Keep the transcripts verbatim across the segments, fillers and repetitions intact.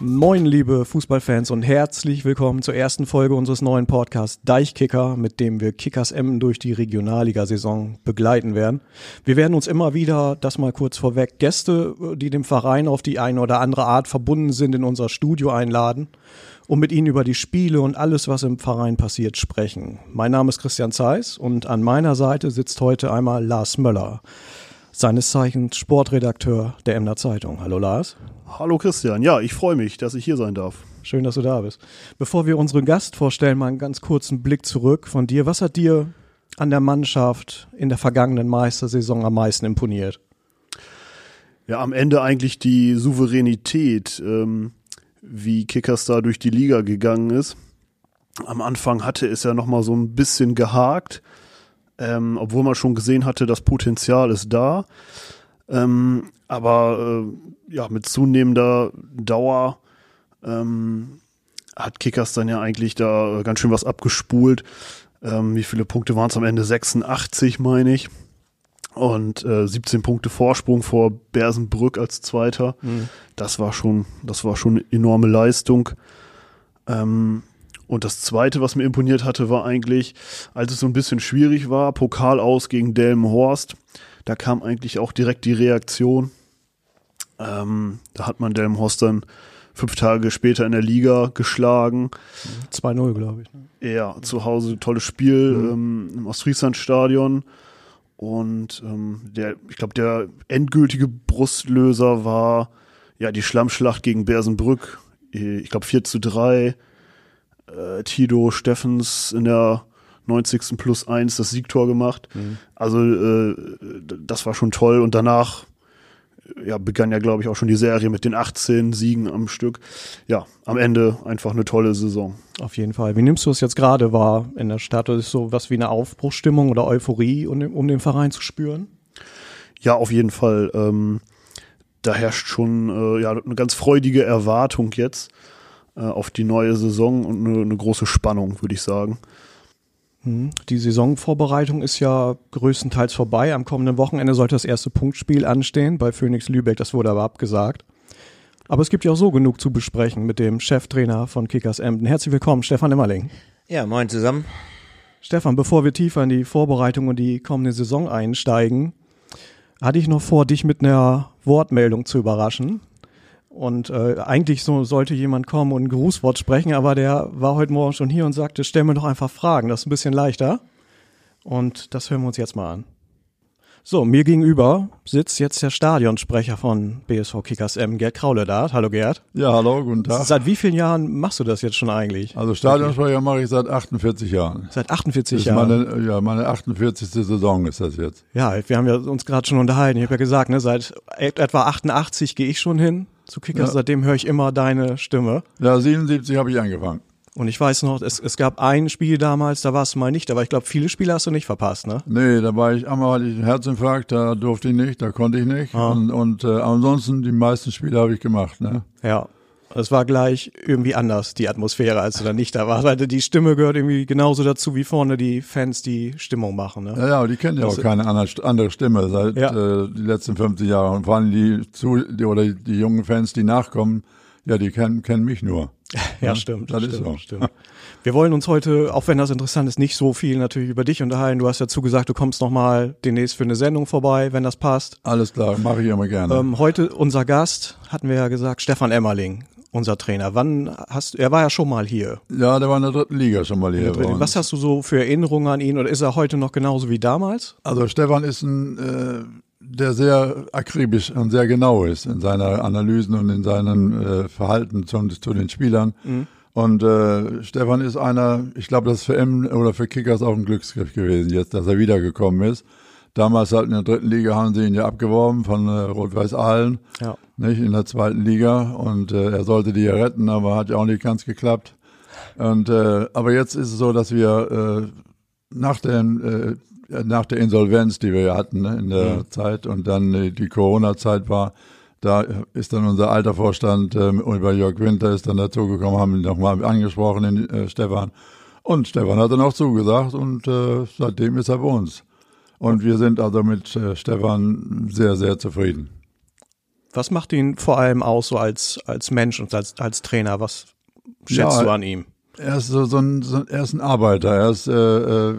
Moin liebe Fußballfans und herzlich willkommen zur ersten Folge unseres neuen Podcasts Deichkicker, mit dem wir Kickers Emden durch die Regionalliga-Saison begleiten werden. Wir werden uns immer wieder, das mal kurz vorweg, Gäste, die dem Verein auf die eine oder andere Art verbunden sind, in unser Studio einladen, um mit ihnen über die Spiele und alles, was im Verein passiert, sprechen. Mein Name ist Christian Zeiss und an meiner Seite sitzt heute einmal Lars Möller, seines Zeichens Sportredakteur der Emder Zeitung. Hallo Lars. Hallo Christian, ja, ich freue mich, dass ich hier sein darf. Schön, dass du da bist. Bevor wir unseren Gast vorstellen, mal einen ganz kurzen Blick zurück von dir. Was hat dir an der Mannschaft in der vergangenen Meistersaison am meisten imponiert? Ja, am Ende eigentlich die Souveränität, ähm, wie Kickers da durch die Liga gegangen ist. Am Anfang hatte es ja nochmal so ein bisschen gehakt, ähm, obwohl man schon gesehen hatte, das Potenzial ist da. Ähm, aber äh, ja, mit zunehmender Dauer ähm, hat Kickers dann ja eigentlich da ganz schön was abgespult. Ähm, wie viele Punkte waren es am Ende? sechsundachtzig, meine ich. Und äh, siebzehn Punkte Vorsprung vor Bersenbrück als Zweiter. Mhm. Das war schon, das war schon eine enorme Leistung. Ähm, und das Zweite, was mir imponiert hatte, war eigentlich, als es so ein bisschen schwierig war, Pokal aus gegen Delmenhorst. Da kam eigentlich auch direkt die Reaktion. Ähm, da hat man Delmenhorst dann fünf Tage später in der Liga geschlagen. zwei null, glaube ich. Ne? Ja, zu Hause tolles Spiel mhm. ähm, im Ostfriesland-Stadion. Und ähm, der, ich glaube, der endgültige Brustlöser war ja die Schlammschlacht gegen Bersenbrück. Ich glaube vier zu drei. Äh, Tito Steffens in der neunzigsten plus eins das Siegtor gemacht. Mhm. Also äh, das war schon toll. Und danach ja, begann ja, glaube ich, auch schon die Serie mit den achtzehn Siegen am Stück. Ja, am Ende einfach eine tolle Saison. Auf jeden Fall. Wie nimmst du es jetzt gerade wahr in der Stadt? Ist so was wie eine Aufbruchsstimmung oder Euphorie, um, um den Verein zu spüren? Ja, auf jeden Fall. Ähm, da herrscht schon äh, ja, eine ganz freudige Erwartung jetzt äh, auf die neue Saison und eine, eine große Spannung, würde ich sagen. Die Saisonvorbereitung ist ja größtenteils vorbei. Am kommenden Wochenende sollte das erste Punktspiel anstehen bei Phoenix Lübeck. Das wurde aber abgesagt. Aber es gibt ja auch so genug zu besprechen mit dem Cheftrainer von Kickers Emden. Herzlich willkommen, Stefan Emmerling. Ja, moin zusammen. Stefan, bevor wir tiefer in die Vorbereitung und die kommende Saison einsteigen, hatte ich noch vor, dich mit einer Wortmeldung zu überraschen. Und äh, eigentlich so sollte jemand kommen und ein Grußwort sprechen, aber der war heute Morgen schon hier und sagte, stell mir doch einfach Fragen, das ist ein bisschen leichter. Und das hören wir uns jetzt mal an. So, mir gegenüber sitzt jetzt der Stadionsprecher von B S V Kickers Emden, Gerd Kraule da. Hallo Gerd. Ja, hallo, guten Tag. Seit wie vielen Jahren machst du das jetzt schon eigentlich? Also Stadionsprecher mache ich seit achtundvierzig Jahren. Seit achtundvierzig das ist Jahren? Meine, ja, meine achtundvierzigste Saison ist das jetzt. Ja, wir haben ja uns gerade schon unterhalten. Ich habe ja gesagt, ne, seit etwa achtundachtzig gehe ich schon hin zu Kickers. Ja. Seitdem höre ich immer deine Stimme. Ja, siebenundsiebzig habe ich angefangen. Und ich weiß noch, es, es gab ein Spiel damals, da warst du mal nicht, aber ich glaube, viele Spiele hast du nicht verpasst, ne? Nee, da war ich, einmal hatte ich einen Herzinfarkt, da durfte ich nicht, da konnte ich nicht. Ah. Und, und äh, ansonsten, die meisten Spiele habe ich gemacht, ne? Ja, es war gleich irgendwie anders, die Atmosphäre, als du da nicht da warst. Weil die Stimme gehört irgendwie genauso dazu, wie vorne die Fans die Stimmung machen, ne? Ja, ja, die kennen ja auch keine andere Stimme seit ja. äh, die letzten fünfzig Jahre. Und vor allem die, zu, die, oder die jungen Fans, die nachkommen, ja, die kennen, kennen mich nur. Ja, ja, stimmt. Das stimmt, ist so. Stimmt. Wir wollen uns heute, auch wenn das interessant ist, nicht so viel natürlich über dich unterhalten. Du hast dazu gesagt, du kommst nochmal demnächst für eine Sendung vorbei, wenn das passt. Alles klar, mache ich immer gerne. Ähm, heute unser Gast, hatten wir ja gesagt, Stefan Emmerling, unser Trainer. Wann hast er war ja schon mal hier. Ja, der war in der dritten Liga schon mal hier. Was hast du so für Erinnerungen an ihn oder ist er heute noch genauso wie damals? Also Stefan ist ein äh, der sehr akribisch und sehr genau ist in seiner Analysen und in seinem äh, Verhalten zu, zu den Spielern. Mhm. Und äh, Stefan ist einer, ich glaube, das ist für Emden oder für Kickers auch ein Glücksgriff gewesen jetzt, dass er wiedergekommen ist. Damals halt in der dritten Liga haben sie ihn ja abgeworben von äh, Rot-Weiß Aalen, ja. nicht in der zweiten Liga. Und äh, er sollte die ja retten, aber hat ja auch nicht ganz geklappt. Und äh, aber jetzt ist es so, dass wir äh, nach den äh, nach der Insolvenz, die wir ja hatten, ne, in der mhm. Zeit und dann äh, die Corona-Zeit war, da ist dann unser alter Vorstand äh, über Jörg Winter ist dann dazugekommen, haben ihn nochmal angesprochen, den äh, Stefan. Und Stefan hat dann auch zugesagt und äh, seitdem ist er bei uns. Und wir sind also mit äh, Stefan sehr, sehr zufrieden. Was macht ihn vor allem aus so als, als Mensch und als, als Trainer? Was schätzt Ja, du an ihm? Er ist so, so, ein, so ein, er ist ein Arbeiter. Er ist, äh,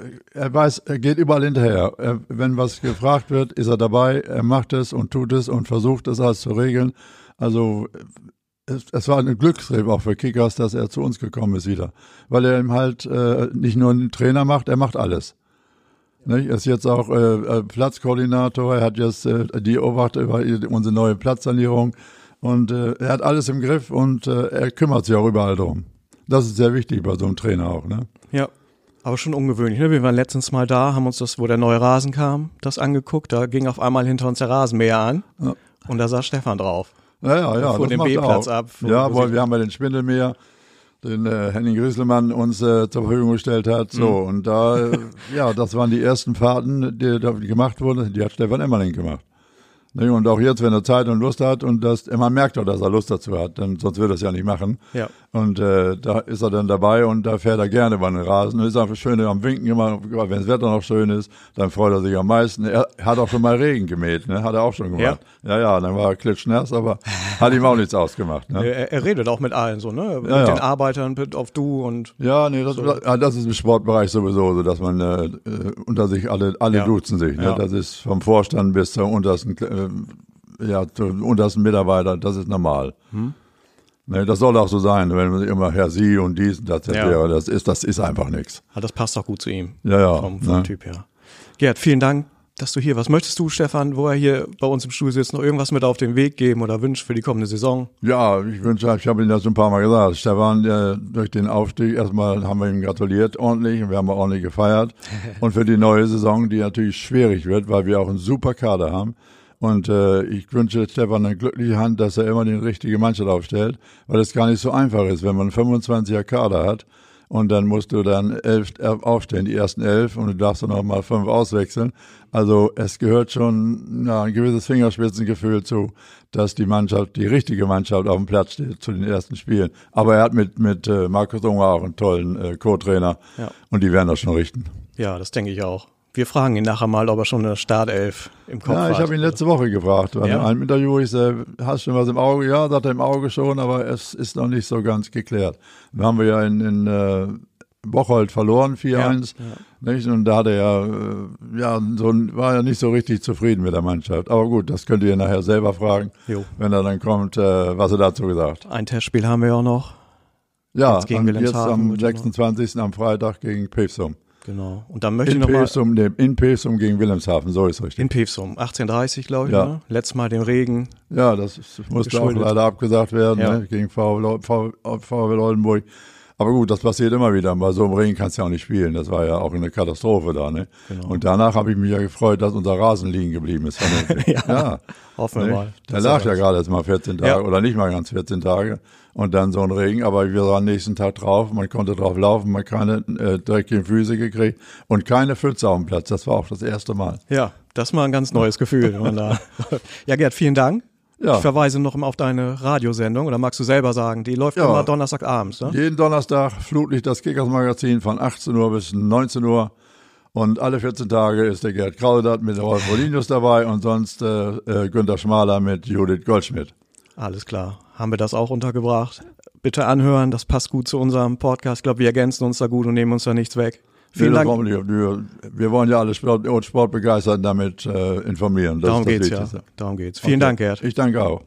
er weiß, er geht überall hinterher. Er, wenn was gefragt wird, ist er dabei. Er macht es und tut es und versucht es alles zu regeln. Also es, es war ein Glücksgriff auch für Kickers, dass er zu uns gekommen ist wieder, weil er ihm halt äh, nicht nur einen Trainer macht, er macht alles. Nicht? Er ist jetzt auch äh, Platzkoordinator. Er hat jetzt äh, die Obacht über unsere neue Platzsanierung und äh, er hat alles im Griff und äh, er kümmert sich auch überall drum. Das ist sehr wichtig bei so einem Trainer auch, ne? Ja, aber schon ungewöhnlich, ne? Wir waren letztens mal da, haben uns das, wo der neue Rasen kam, das angeguckt. Da ging auf einmal hinter uns der Rasenmäher an Ja. und da saß Stefan drauf. Ja, ja, ja. Fuhr das den macht er B-Platz auch. ab. Wo, Ja, wo weil sie- wir haben ja den Spindelmäher, den äh, Henning Grüsselmann uns äh, zur Verfügung gestellt hat. So, Mhm. und da, äh, ja, das waren die ersten Fahrten, die, die gemacht wurden, die hat Stefan Emmerling gemacht. Ne, und auch jetzt, wenn er Zeit und Lust hat und das, man merkt doch, dass er Lust dazu hat, denn sonst würde er es ja nicht machen. Ja. Und äh, da ist er dann dabei und da fährt er gerne über den Rasen. Und ist einfach schön am Winken immer, wenn das Wetter noch schön ist, dann freut er sich am meisten. Er hat auch schon mal Regen gemäht, ne? Hat er auch schon gemacht. Ja, ja, ja, dann war er klitschnass, aber hat ihm auch nichts ausgemacht. Ne? Er, er redet auch mit allen so, ne? Mit Ja, ja. den Arbeitern, mit auf du und Ja, nee, das, ja, das ist im Sportbereich sowieso so, dass man äh, äh, unter sich alle, alle Ja. duzen sich. Ne? Ja. Das ist vom Vorstand bis zum untersten, äh, ja, zum untersten Mitarbeiter, das ist normal. Hm. Ne, das soll auch so sein, wenn man immer Herr Sie und dies und das Ja. wäre, das ist, das ist einfach nichts. ah, das passt auch gut zu ihm. Ja, ja. Vom, vom ne? Typ her. Gerd, vielen Dank, dass du hier warst. Möchtest du, Stefan, wo er hier bei uns im Studio sitzt, noch irgendwas mit auf den Weg geben oder Wünsche für die kommende Saison? Ja, ich wünsche, ich habe Ihnen das schon ein paar Mal gesagt. Stefan, äh, durch den Aufstieg, erstmal haben wir ihm gratuliert ordentlich und wir haben auch ordentlich gefeiert. Und für die neue Saison, die natürlich schwierig wird, weil wir auch einen super Kader haben. Und äh, ich wünsche Stefan eine glückliche Hand, dass er immer die richtige Mannschaft aufstellt, weil es gar nicht so einfach ist, wenn man einen fünfundzwanziger Kader hat und dann musst du dann elf aufstellen, die ersten elf, und du darfst dann noch mal fünf auswechseln. Also es gehört schon ja, ein gewisses Fingerspitzengefühl zu, dass die Mannschaft, die richtige Mannschaft auf dem Platz steht zu den ersten Spielen. Aber er hat mit mit äh, Markus Unger auch einen tollen äh, Co-Trainer Ja. und die werden das schon richten. Ja, das denke ich auch. Wir fragen ihn nachher mal, ob er schon eine Startelf im Kopf Ja, hat. ich habe ihn letzte Woche gefragt. Bei Ja. einem Interview, ich sage, hast du schon was im Auge? Ja, sagt er im Auge schon, aber es ist noch nicht so ganz geklärt. Dann haben wir ja in, in äh, Bocholt verloren, vier eins. Ja, Nicht? Und da hat er ja, äh, ja so, war ja nicht so richtig zufrieden mit der Mannschaft. Aber gut, das könnt ihr nachher selber fragen, Jo. wenn er dann kommt, äh, was er dazu gesagt. Ein Testspiel haben wir auch noch. Ja, Jetzt gegen am, jetzt Wilhelmshaven am wird er noch- sechsundzwanzigsten am Freitag gegen Pevsum. Genau. Und dann möchte In ich noch mal Pevsum, nee, in Pevsum gegen Wilhelmshaven, so ist richtig. in Pevsum, achtzehn Uhr dreißig, glaube ich. Ja. Ne? Letztes Mal den Regen. Ja, das ist, musste auch Geschuldet. leider abgesagt werden, Ja. ne, gegen VfL VfL Oldenburg. Aber gut, das passiert immer wieder. Bei so einem Regen kannst du ja auch nicht spielen. Das war ja auch eine Katastrophe da. Ne? Genau. Und danach habe ich mich ja gefreut, dass unser Rasen liegen geblieben ist. Ja. ja. Hoffen wir Ne? mal. Der dass lag er ja das- gerade jetzt mal vierzehn Tage Ja. oder nicht mal ganz vierzehn Tage. Und dann so ein Regen, aber wir waren am nächsten Tag drauf, man konnte drauf laufen, man keine äh, dreckigen Füße gekriegt und keine Pfütze auf dem Platz. Das war auch das erste Mal. Ja, das ist mal ein ganz neues Gefühl. wenn man da ja, Gerd, vielen Dank. Ja. Ich verweise noch auf deine Radiosendung, oder magst du selber sagen? Die läuft Ja. immer Donnerstagabends, ne? Jeden Donnerstag Flutlicht, das Kickers-Magazin von achtzehn Uhr bis neunzehn Uhr. Und alle vierzehn Tage ist der Gerd Kraudert mit Rolf Molinius dabei und sonst äh, äh, Günter Schmaler mit Judith Goldschmidt. Alles klar. Haben wir das auch untergebracht? Bitte anhören, das passt gut zu unserem Podcast. Ich glaube, wir ergänzen uns da gut und nehmen uns da nichts weg. Vielen Nee, das Dank. wollen wir, nicht. wir, wir wollen ja alle Sport, Sportbegeisterten damit äh, informieren. Das Darum ist das geht's ja. Wichtigste. Darum geht's. Vielen Okay. Dank, Gerd. Ich danke auch.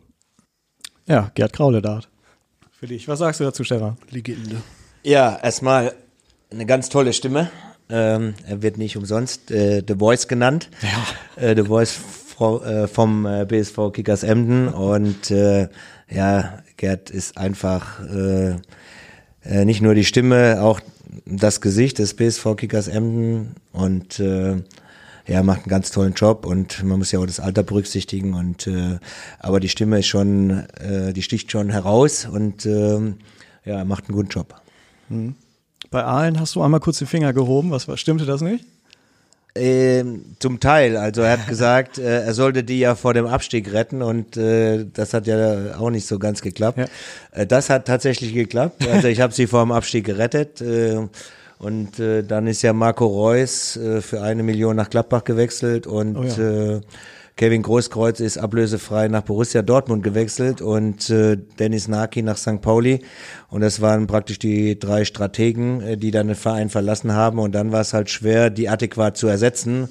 Ja, Gerd Kraudert. Für dich. Was sagst du dazu, Stefan? Legende. Ja, erstmal eine ganz tolle Stimme. Ähm, er wird nicht umsonst äh, The Voice genannt. Ja. Äh, The Voice Frau, äh, vom äh, B S V Kickers Emden. Und äh, ja, Gerd ist einfach äh, äh, nicht nur die Stimme, auch das Gesicht des B S V Kickers Emden. Und äh, ja, macht einen ganz tollen Job und man muss ja auch das Alter berücksichtigen. Und äh, aber die Stimme ist schon, äh, die sticht schon heraus und äh, ja, er macht einen guten Job. Bei Aalen hast du einmal kurz den Finger gehoben. Was war, stimmte das nicht? Ähm, zum Teil, also er hat gesagt, äh, er sollte die ja vor dem Abstieg retten und äh, das hat ja auch nicht so ganz geklappt. Ja. Äh, das hat tatsächlich geklappt, also ich habe sie vor dem Abstieg gerettet äh, und äh, dann ist ja Marco Reus äh, für eine Million nach Gladbach gewechselt und Oh ja. äh, Kevin Großkreuz ist ablösefrei nach Borussia Dortmund gewechselt und äh, Dennis Naki nach Sankt Pauli. Und das waren praktisch die drei Strategen, äh, die dann den Verein verlassen haben. Und dann war es halt schwer, die adäquat zu ersetzen. Mhm.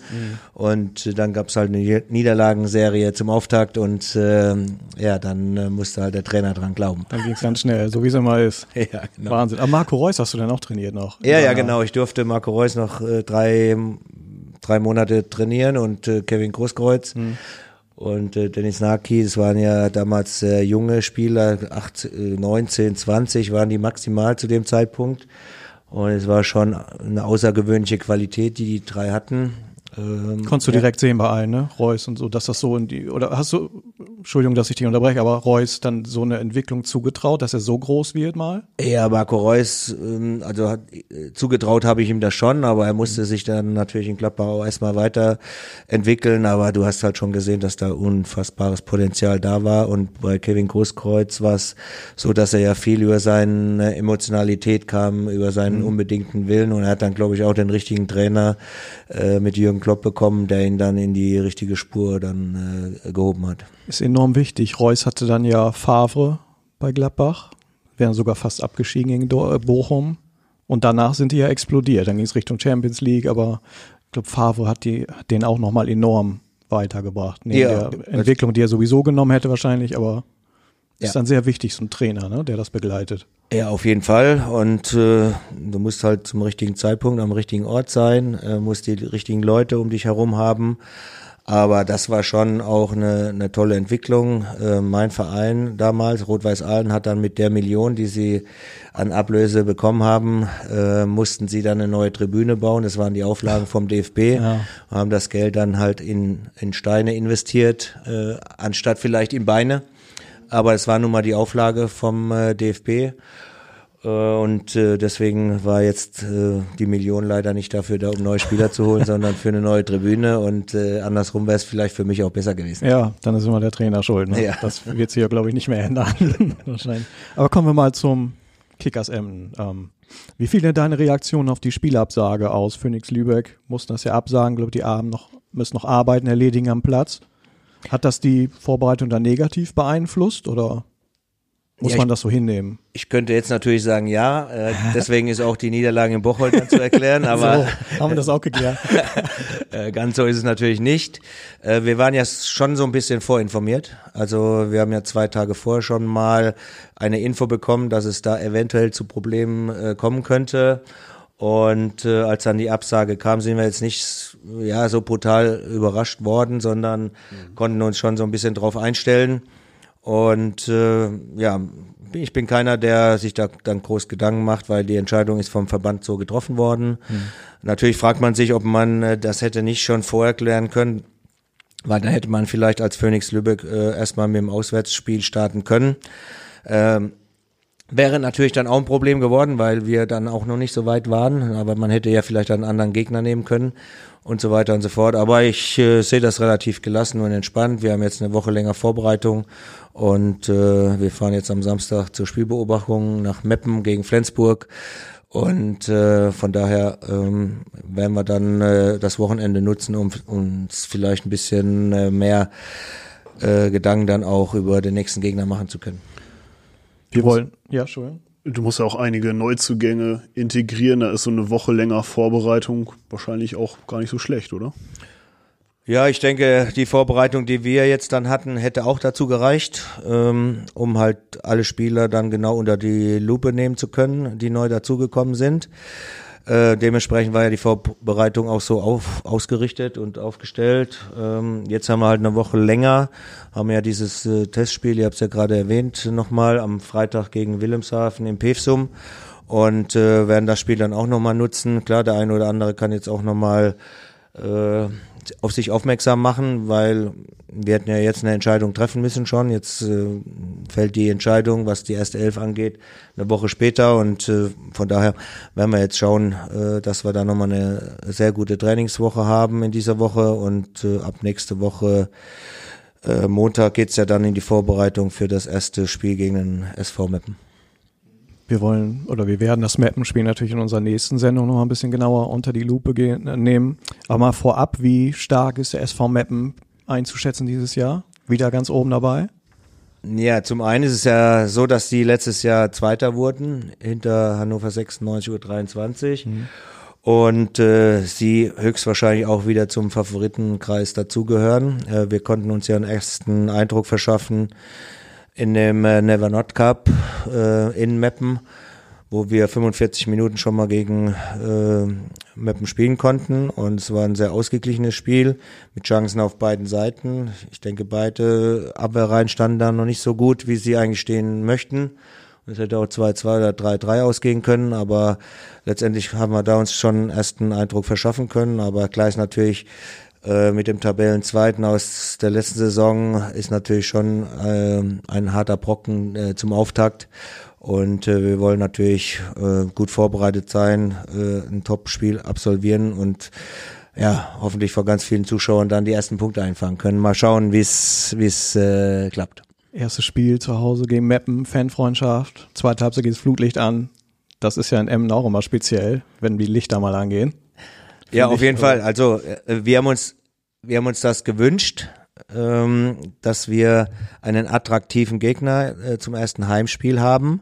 Und äh, dann gab es halt eine Niederlagenserie zum Auftakt. Und äh, ja, dann äh, musste halt der Trainer dran glauben. Dann ging es ganz schnell, so wie es immer ist. Ja, genau. Wahnsinn. Aber Marco Reus hast du dann auch trainiert noch? Ja, ja, genau. Ich durfte Marco Reus noch äh, drei... drei Monate trainieren und äh, Kevin Großkreuz mhm. und äh, Dennis Naki, das waren ja damals äh, junge Spieler, achtzehn, neunzehn, zwanzig waren die maximal zu dem Zeitpunkt und es war schon eine außergewöhnliche Qualität, die die drei hatten. Ähm, Konntest du ja. direkt sehen bei allen, ne? Reus und so, dass das so in die, oder hast du, Entschuldigung, dass ich dich unterbreche, aber Reus dann so eine Entwicklung zugetraut, dass er so groß wird mal? Ja, Marco Reus, ähm, also hat, äh, zugetraut habe ich ihm das schon, aber er musste mhm. sich dann natürlich in Gladbach auch erstmal weiterentwickeln, aber du hast halt schon gesehen, dass da unfassbares Potenzial da war und bei Kevin Großkreuz war es so, dass er ja viel über seine Emotionalität kam, über seinen mhm. unbedingten Willen und er hat dann, glaube ich, auch den richtigen Trainer äh, mit Jürgen Klopp bekommen, der ihn dann in die richtige Spur dann äh, gehoben hat. Ist enorm wichtig. Reus hatte dann ja Favre bei Gladbach, wären sogar fast abgestiegen gegen Do- Bochum und danach sind die ja explodiert. Dann ging es Richtung Champions League, aber ich glaube, Favre hat, die, hat den auch nochmal enorm weitergebracht. Neben ja, der Entwicklung, die er sowieso genommen hätte wahrscheinlich, aber ja. ist dann sehr wichtig, so ein Trainer, ne, der das begleitet. Ja, auf jeden Fall. Und äh, du musst halt zum richtigen Zeitpunkt am richtigen Ort sein, äh, musst die richtigen Leute um dich herum haben. Aber das war schon auch eine, eine tolle Entwicklung. Äh, mein Verein damals, Rot-Weiß Aalen, hat dann mit der Million, die sie an Ablöse bekommen haben, äh, mussten sie dann eine neue Tribüne bauen. Das waren die Auflagen vom D F B. Ja. Haben das Geld dann halt in, in Steine investiert, äh, anstatt vielleicht in Beine. Aber es war nun mal die Auflage vom äh, D F B äh, und äh, deswegen war jetzt äh, die Million leider nicht dafür da, um neue Spieler zu holen, sondern für eine neue Tribüne und äh, andersrum wäre es vielleicht für mich auch besser gewesen. Ja, dann ist immer der Trainer schuld. Ne? Ja. Das wird sich ja, glaube ich, nicht mehr ändern. Wahrscheinlich. Aber kommen wir mal zum Kickers Emden. Ähm, wie fiel denn deine Reaktion auf die Spielabsage aus? Phoenix Lübeck mussten das ja absagen, glaube die Abend noch, müssen noch Arbeiten erledigen am Platz. Hat das die Vorbereitung dann negativ beeinflusst oder muss ja, man ich, das so hinnehmen? Ich könnte jetzt natürlich sagen, ja, äh, deswegen ist auch die Niederlage in Bocholt dann zu erklären, aber so, haben wir das auch geklärt. äh, ganz so ist es natürlich nicht. Äh, wir waren ja schon so ein bisschen vorinformiert, also wir haben ja zwei Tage vorher schon mal eine Info bekommen, dass es da eventuell zu Problemen äh, kommen könnte. Und äh, als dann die Absage kam, sind wir jetzt nicht ja so brutal überrascht worden, sondern mhm. konnten uns schon so ein bisschen drauf einstellen. Und äh, ja, ich bin keiner, der sich da dann groß Gedanken macht, weil die Entscheidung ist vom Verband so getroffen worden. Mhm. Natürlich fragt man sich, ob man äh, das hätte nicht schon vorher klären können, weil dann hätte man vielleicht als Phoenix Lübeck äh, erstmal mit dem Auswärtsspiel starten können. Ähm, Wäre natürlich dann auch ein Problem geworden, weil wir dann auch noch nicht so weit waren, aber man hätte ja vielleicht einen anderen Gegner nehmen können und so weiter und so fort. Aber ich äh, sehe das relativ gelassen und entspannt. Wir haben jetzt eine Woche länger Vorbereitung und äh, wir fahren jetzt am Samstag zur Spielbeobachtung nach Meppen gegen Flensburg und äh, von daher ähm, werden wir dann äh, das Wochenende nutzen, um uns vielleicht ein bisschen äh, mehr äh, Gedanken dann auch über den nächsten Gegner machen zu können. Wir wollen, ja, Entschuldigung. Du musst ja auch einige Neuzugänge integrieren, da ist so eine Woche länger Vorbereitung wahrscheinlich auch gar nicht so schlecht, oder? Ja, ich denke, die Vorbereitung, die wir jetzt dann hatten, hätte auch dazu gereicht, ähm, um halt alle Spieler dann genau unter die Lupe nehmen zu können, die neu dazugekommen sind. Äh, dementsprechend war ja die Vorbereitung auch so auf, ausgerichtet und aufgestellt. Ähm, jetzt haben wir halt eine Woche länger, haben ja dieses äh, Testspiel, ihr habt es ja gerade erwähnt, nochmal am Freitag gegen Wilhelmshaven im Pevsum und äh, werden das Spiel dann auch nochmal nutzen. Klar, der eine oder andere kann jetzt auch nochmal äh, auf sich aufmerksam machen, weil wir hätten ja jetzt eine Entscheidung treffen müssen schon. Jetzt äh, fällt die Entscheidung, was die erste Elf angeht, eine Woche später und äh, von daher werden wir jetzt schauen, äh, dass wir da nochmal eine sehr gute Trainingswoche haben in dieser Woche und äh, ab nächste Woche äh, Montag geht's ja dann in die Vorbereitung für das erste Spiel gegen den S V Meppen. Wir wollen oder wir werden das Mappenspiel natürlich in unserer nächsten Sendung noch mal ein bisschen genauer unter die Lupe gehen, äh, nehmen. Aber mal vorab, wie stark ist der S V Meppen einzuschätzen dieses Jahr? Wieder ganz oben dabei? Ja, zum einen ist es ja so, dass die letztes Jahr Zweiter wurden, hinter Hannover sechsundneunzig U dreiundzwanzig. Mhm. Und äh, sie höchstwahrscheinlich auch wieder zum Favoritenkreis dazugehören. Äh, wir konnten uns ja einen ersten Eindruck verschaffen in dem äh, Never Not Cup äh, in Meppen, wo wir fünfundvierzig Minuten schon mal gegen äh, Meppen spielen konnten. Und es war ein sehr ausgeglichenes Spiel mit Chancen auf beiden Seiten. Ich denke, beide Abwehrreihen standen da noch nicht so gut, wie sie eigentlich stehen möchten. Es hätte auch zwei zwei oder drei drei ausgehen können, aber letztendlich haben wir da uns schon einen ersten Eindruck verschaffen können. Aber klar ist natürlich, äh, mit dem Tabellenzweiten aus der letzten Saison ist natürlich schon äh, ein harter Brocken äh, zum Auftakt. Und äh, wir wollen natürlich äh, gut vorbereitet sein, äh, ein Top-Spiel absolvieren und ja, hoffentlich vor ganz vielen Zuschauern dann die ersten Punkte einfangen können. Mal schauen, wie es wie es äh, klappt. Erstes Spiel zu Hause gegen Meppen, Fanfreundschaft. Zweite Halbzeit geht das Flutlicht an. Das ist ja in Emmen auch immer speziell, wenn die Lichter mal angehen. Ja, auf jeden Fall. Also wir haben uns, wir haben uns das gewünscht, ähm, dass wir einen attraktiven Gegner äh, zum ersten Heimspiel haben.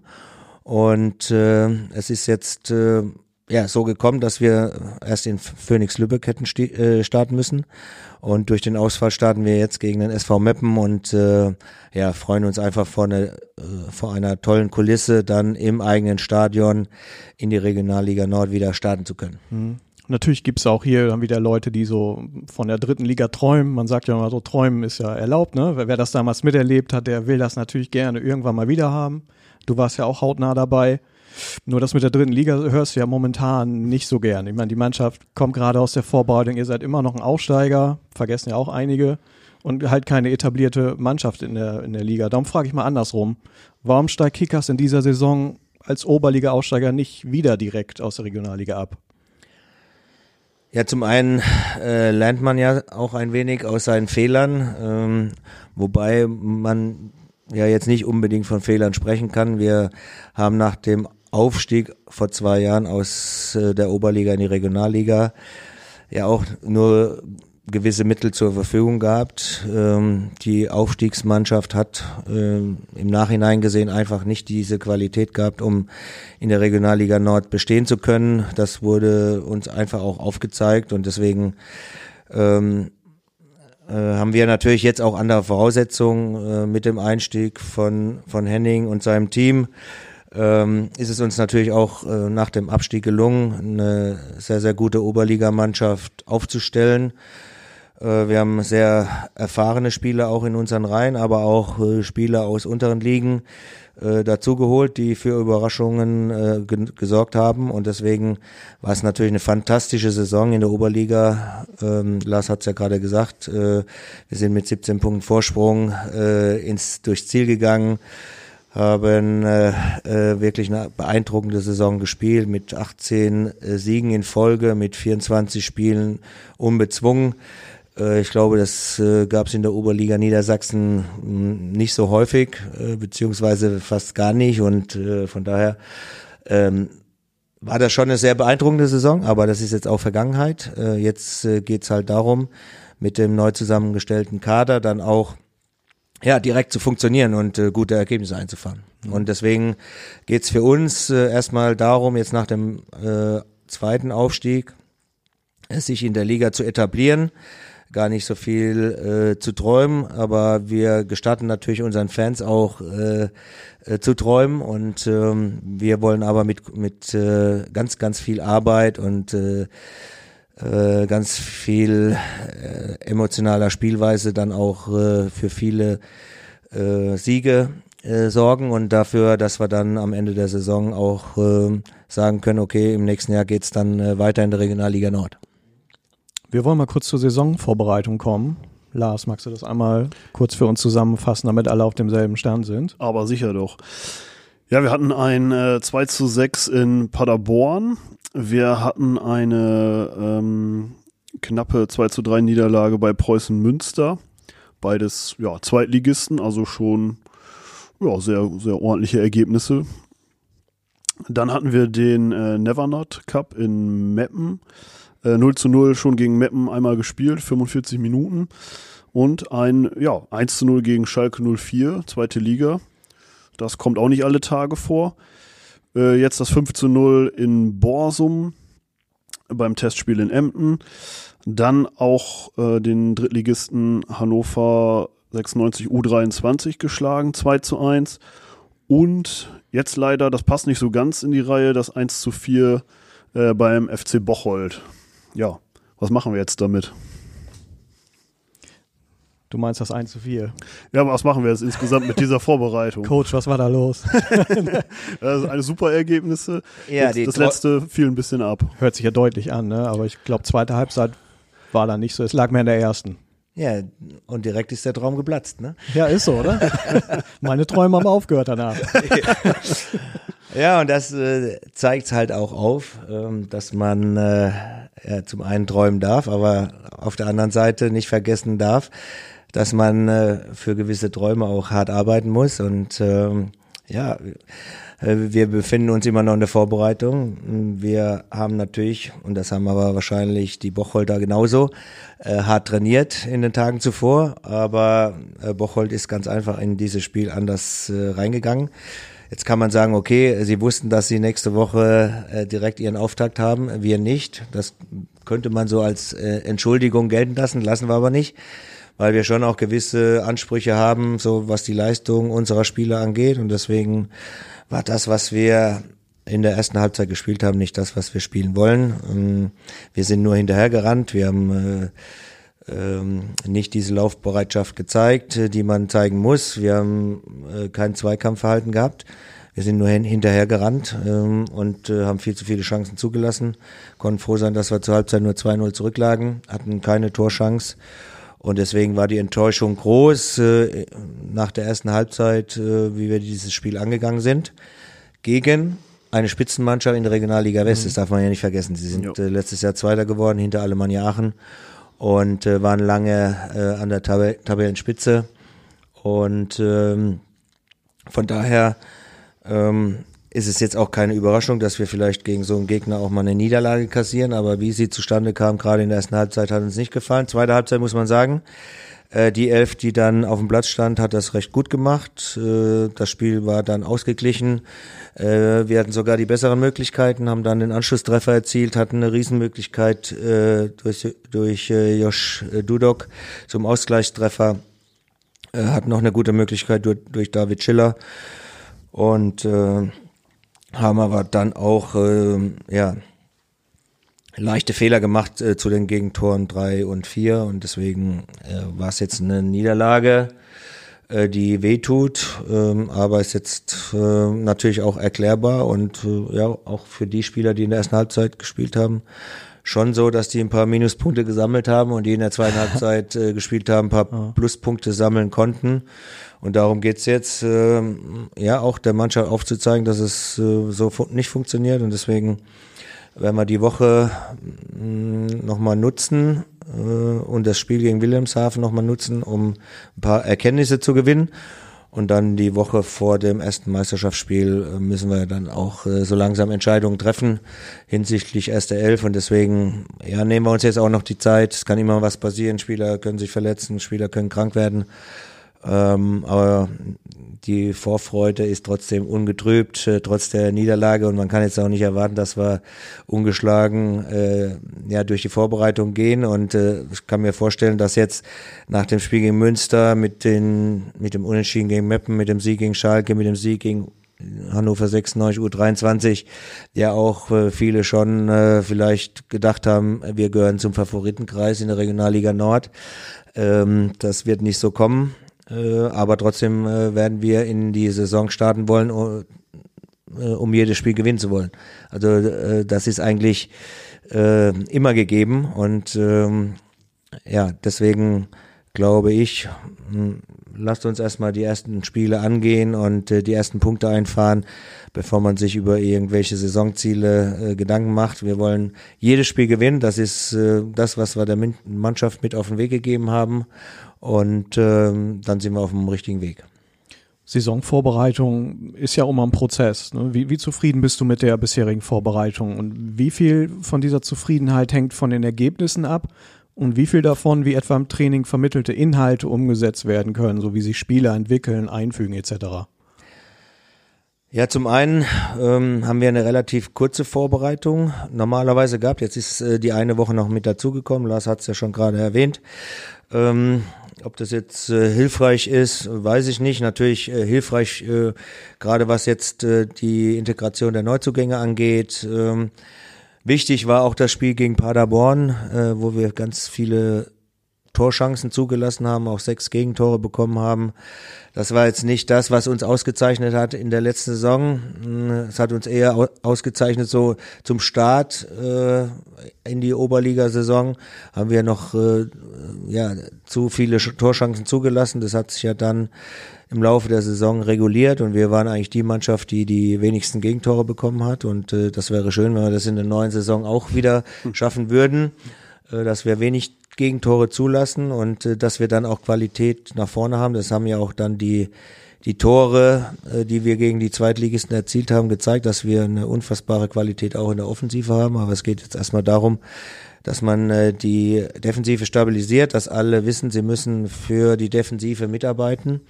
Und äh, es ist jetzt äh, ja so gekommen, dass wir erst in Phoenix Lübeck hätten sti- äh, starten müssen. Und durch den Ausfall starten wir jetzt gegen den S V Meppen und äh, ja, freuen uns einfach vor, eine, äh, vor einer tollen Kulisse dann im eigenen Stadion in die Regionalliga Nord wieder starten zu können. Mhm. Natürlich gibt's auch hier dann wieder Leute, die so von der dritten Liga träumen. Man sagt ja immer so, träumen ist ja erlaubt, ne? Wer, wer das damals miterlebt hat, der will das natürlich gerne irgendwann mal wieder haben. Du warst ja auch hautnah dabei. Nur das mit der dritten Liga hörst du ja momentan nicht so gern. Ich meine, die Mannschaft kommt gerade aus der Vorbereitung, ihr seid immer noch ein Aufsteiger, vergessen ja auch einige, und halt keine etablierte Mannschaft in der, in der Liga. Darum frage ich mal andersrum. Warum steigt Kickers in dieser Saison als Oberliga-Aufsteiger nicht wieder direkt aus der Regionalliga ab? Ja, zum einen äh, lernt man ja auch ein wenig aus seinen Fehlern, ähm, wobei man ja jetzt nicht unbedingt von Fehlern sprechen kann. Wir haben nach dem Aufstieg vor zwei Jahren aus äh, der Oberliga in die Regionalliga ja auch nur gewisse Mittel zur Verfügung gehabt. Ähm, die Aufstiegsmannschaft hat ähm, im Nachhinein gesehen einfach nicht diese Qualität gehabt, um in der Regionalliga Nord bestehen zu können. Das wurde uns einfach auch aufgezeigt und deswegen ähm, äh, haben wir natürlich jetzt auch andere Voraussetzungen äh, mit dem Einstieg von von Henning und seinem Team. Ähm, ist es uns natürlich auch äh, nach dem Abstieg gelungen, eine sehr, sehr gute Oberligamannschaft aufzustellen. Äh, wir haben sehr erfahrene Spieler auch in unseren Reihen, aber auch äh, Spieler aus unteren Ligen äh, dazugeholt, die für Überraschungen äh, ge- gesorgt haben. Und deswegen war es natürlich eine fantastische Saison in der Oberliga. Ähm, Lars hat es ja gerade gesagt, äh, wir sind mit siebzehn Punkten Vorsprung äh, ins durchs Ziel gegangen. Haben äh, äh, wirklich eine beeindruckende Saison gespielt mit achtzehn äh, Siegen in Folge, mit vierundzwanzig Spielen unbezwungen. Äh, ich glaube, das äh, gab es in der Oberliga Niedersachsen mh, nicht so häufig, äh, beziehungsweise fast gar nicht. Und äh, von daher ähm, war das schon eine sehr beeindruckende Saison, aber das ist jetzt auch Vergangenheit. Äh, jetzt äh, geht's halt darum, mit dem neu zusammengestellten Kader dann auch ja, direkt zu funktionieren und äh, gute Ergebnisse einzufahren. Mhm. Und deswegen geht's für uns äh, erstmal darum, jetzt nach dem äh, zweiten Aufstieg, äh, sich in der Liga zu etablieren, gar nicht so viel äh, zu träumen, aber wir gestatten natürlich unseren Fans auch äh, äh, zu träumen und ähm, wir wollen aber mit mit äh, ganz, ganz viel Arbeit und äh, Äh, ganz viel äh, emotionaler Spielweise dann auch äh, für viele äh, Siege äh, sorgen und dafür, dass wir dann am Ende der Saison auch äh, sagen können, okay, im nächsten Jahr geht's dann äh, weiter in der Regionalliga Nord. Wir wollen mal kurz zur Saisonvorbereitung kommen. Lars, magst du das einmal kurz für uns zusammenfassen, damit alle auf demselben Stand sind? Aber sicher doch. Ja, wir hatten ein äh, zwei zu sechs in Paderborn. Wir hatten eine ähm, knappe zwei zu drei Niederlage bei Preußen Münster. Beides ja Zweitligisten, also schon ja, sehr, sehr ordentliche Ergebnisse. Dann hatten wir den äh, Never Not Cup in Meppen. Äh, null zu null schon gegen Meppen einmal gespielt, fünfundvierzig Minuten. und ein ja, eins zu null gegen Schalke null vier, zweite Liga. Das kommt auch nicht alle Tage vor. Äh, jetzt das fünf zu null in Borsum beim Testspiel in Emden. Dann auch äh, den Drittligisten Hannover sechsundneunzig U dreiundzwanzig geschlagen, zwei zu eins. Und jetzt leider, das passt nicht so ganz in die Reihe, das eins zu vier äh, beim F C Bocholt. Ja, was machen wir jetzt damit? Du meinst das eins zu vier? Ja, aber was machen wir jetzt insgesamt mit dieser Vorbereitung? Coach, was war da los? Das sind eine super Ergebnisse. Ja, jetzt, das letzte fiel ein bisschen ab. Hört sich ja deutlich an, ne? Aber ich glaube, zweite Halbzeit war da nicht so. Es lag mehr in der ersten. Ja, und direkt ist der Traum geplatzt, ne? Ja, ist so, oder? Meine Träume haben aufgehört danach. Ja, und das äh, zeigt halt auch auf, ähm, dass man äh, ja, zum einen träumen darf, aber auf der anderen Seite nicht vergessen darf, dass man äh, für gewisse Träume auch hart arbeiten muss. Und ähm, ja, äh, wir befinden uns immer noch in der Vorbereitung. Wir haben natürlich, und das haben aber wahrscheinlich die Bocholter genauso, äh, hart trainiert in den Tagen zuvor. Aber äh, Bocholt ist ganz einfach in dieses Spiel anders äh, reingegangen. Jetzt kann man sagen, okay, sie wussten, dass sie nächste Woche äh, direkt ihren Auftakt haben, wir nicht. Das könnte man so als äh, Entschuldigung gelten lassen, lassen wir aber nicht, weil wir schon auch gewisse Ansprüche haben, so was die Leistung unserer Spieler angeht. Und deswegen war das, was wir in der ersten Halbzeit gespielt haben, nicht das, was wir spielen wollen. Wir sind nur hinterhergerannt, wir haben äh, nicht diese Laufbereitschaft gezeigt, die man zeigen muss. Wir haben äh, kein Zweikampfverhalten gehabt. Wir sind nur hin, hinterher gerannt ähm, und äh, haben viel zu viele Chancen zugelassen. Konnten froh sein, dass wir zur Halbzeit nur zwei null zurücklagen, hatten keine Torchance. Und deswegen war die Enttäuschung groß äh, nach der ersten Halbzeit, äh, wie wir dieses Spiel angegangen sind. Gegen eine Spitzenmannschaft in der Regionalliga West, mhm. das darf man ja nicht vergessen. Sie sind äh, letztes Jahr Zweiter geworden, hinter Alemannia Aachen. Und äh, waren lange äh, an der Tab- Tabellenspitze und ähm, von daher ähm, ist es jetzt auch keine Überraschung, dass wir vielleicht gegen so einen Gegner auch mal eine Niederlage kassieren, aber wie sie zustande kam, gerade in der ersten Halbzeit, hat uns nicht gefallen. Zweite Halbzeit muss man sagen, äh, die Elf, die dann auf dem Platz stand, hat das recht gut gemacht. Äh, das Spiel war dann ausgeglichen. Äh, wir hatten sogar die besseren Möglichkeiten, haben dann den Anschlusstreffer erzielt, hatten eine Riesenmöglichkeit äh, durch, durch äh, Josh Dudok zum Ausgleichstreffer, äh, hatten noch eine gute Möglichkeit durch, durch David Schiller und äh, haben aber dann auch äh, ja leichte Fehler gemacht äh, zu den Gegentoren drei und vier und deswegen äh, war es jetzt eine Niederlage, äh, die wehtut, ähm, aber ist jetzt äh, natürlich auch erklärbar und äh, ja auch für die Spieler, die in der ersten Halbzeit gespielt haben, schon so, dass die ein paar Minuspunkte gesammelt haben und die in der zweiten Halbzeit äh, gespielt haben, ein paar ja. Pluspunkte sammeln konnten. Und darum geht's jetzt, äh, ja auch der Mannschaft aufzuzeigen, dass es äh, so fu- nicht funktioniert und deswegen werden wir die Woche nochmal nutzen äh, und das Spiel gegen Wilhelmshaven nochmal nutzen, um ein paar Erkenntnisse zu gewinnen. Und dann die Woche vor dem ersten Meisterschaftsspiel äh, müssen wir dann auch äh, so langsam Entscheidungen treffen hinsichtlich erster Elf. Und deswegen ja, nehmen wir uns jetzt auch noch die Zeit. Es kann immer was passieren. Spieler können sich verletzen, Spieler können krank werden. Ähm, aber die Vorfreude ist trotzdem ungetrübt, äh, trotz der Niederlage und man kann jetzt auch nicht erwarten, dass wir ungeschlagen äh, ja durch die Vorbereitung gehen und äh, ich kann mir vorstellen, dass jetzt nach dem Spiel gegen Münster mit den mit dem Unentschieden gegen Meppen, mit dem Sieg gegen Schalke, mit dem Sieg gegen Hannover sechsundneunzig U dreiundzwanzig ja auch äh, viele schon äh, vielleicht gedacht haben, wir gehören zum Favoritenkreis in der Regionalliga Nord. Ähm, das wird nicht so kommen. Äh, aber trotzdem äh, werden wir in die Saison starten wollen, um, äh, um jedes Spiel gewinnen zu wollen. Also äh, das ist eigentlich äh, immer gegeben und ähm, ja, deswegen glaube ich, mh, lasst uns erstmal die ersten Spiele angehen und äh, die ersten Punkte einfahren, bevor man sich über irgendwelche Saisonziele äh, Gedanken macht. Wir wollen jedes Spiel gewinnen, das ist äh, das, was wir der Min- Mannschaft mit auf den Weg gegeben haben. Und ähm, dann sind wir auf dem richtigen Weg. Saisonvorbereitung ist ja immer ein Prozess. Ne? Wie, wie zufrieden bist du mit der bisherigen Vorbereitung? Und wie viel von dieser Zufriedenheit hängt von den Ergebnissen ab? Und wie viel davon, wie etwa im Training vermittelte Inhalte umgesetzt werden können, so wie sich Spieler entwickeln, einfügen et cetera? Ja, zum einen ähm, haben wir eine relativ kurze Vorbereitung normalerweise gehabt. Jetzt ist äh, die eine Woche noch mit dazugekommen. Lars hat es ja schon gerade erwähnt. Ähm, ob das jetzt äh, hilfreich ist, weiß ich nicht. Natürlich äh, hilfreich, äh, gerade was jetzt äh, die Integration der Neuzugänge angeht. Ähm, wichtig war auch das Spiel gegen Paderborn, äh, wo wir ganz viele Torchancen zugelassen haben, auch sechs Gegentore bekommen haben. Das war jetzt nicht das, was uns ausgezeichnet hat in der letzten Saison. Es hat uns eher ausgezeichnet so zum Start äh, in die Oberligasaison. Haben wir noch äh, ja zu viele Torchancen zugelassen. Das hat sich ja dann im Laufe der Saison reguliert und wir waren eigentlich die Mannschaft, die die wenigsten Gegentore bekommen hat. Und äh, das wäre schön, wenn wir das in der neuen Saison auch wieder schaffen würden, äh, dass wir wenig Gegentore zulassen und äh, dass wir dann auch Qualität nach vorne haben. Das haben ja auch dann die die Tore, äh, die wir gegen die Zweitligisten erzielt haben, gezeigt, dass wir eine unfassbare Qualität auch in der Offensive haben. Aber es geht jetzt erstmal darum, dass man äh, die Defensive stabilisiert, dass alle wissen, sie müssen für die Defensive mitarbeiten.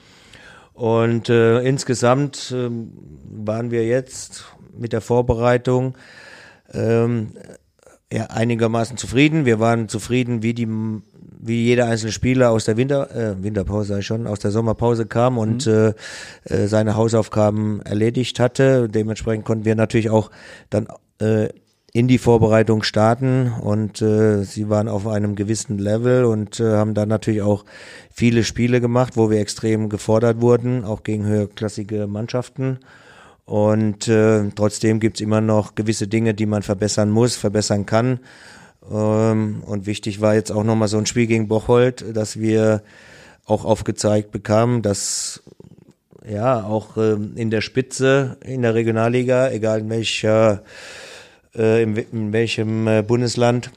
Und äh, insgesamt äh, waren wir jetzt mit der Vorbereitung ähm, ja, einigermaßen zufrieden. Wir waren zufrieden, wie die, wie jeder einzelne Spieler aus der Winter, äh, Winterpause sag ich schon, aus der Sommerpause kam und mhm. äh, seine Hausaufgaben erledigt hatte. Dementsprechend konnten wir natürlich auch dann äh, in die Vorbereitung starten und äh, sie waren auf einem gewissen Level und äh, haben dann natürlich auch viele Spiele gemacht, wo wir extrem gefordert wurden, auch gegen höherklassige Mannschaften. Und äh, trotzdem gibt's immer noch gewisse Dinge, die man verbessern muss, verbessern kann. Ähm, und wichtig war jetzt auch nochmal so ein Spiel gegen Bocholt, dass wir auch aufgezeigt bekamen, dass ja auch äh, in der Spitze, in der Regionalliga, egal in welcher, äh, in, in welchem äh, Bundesland,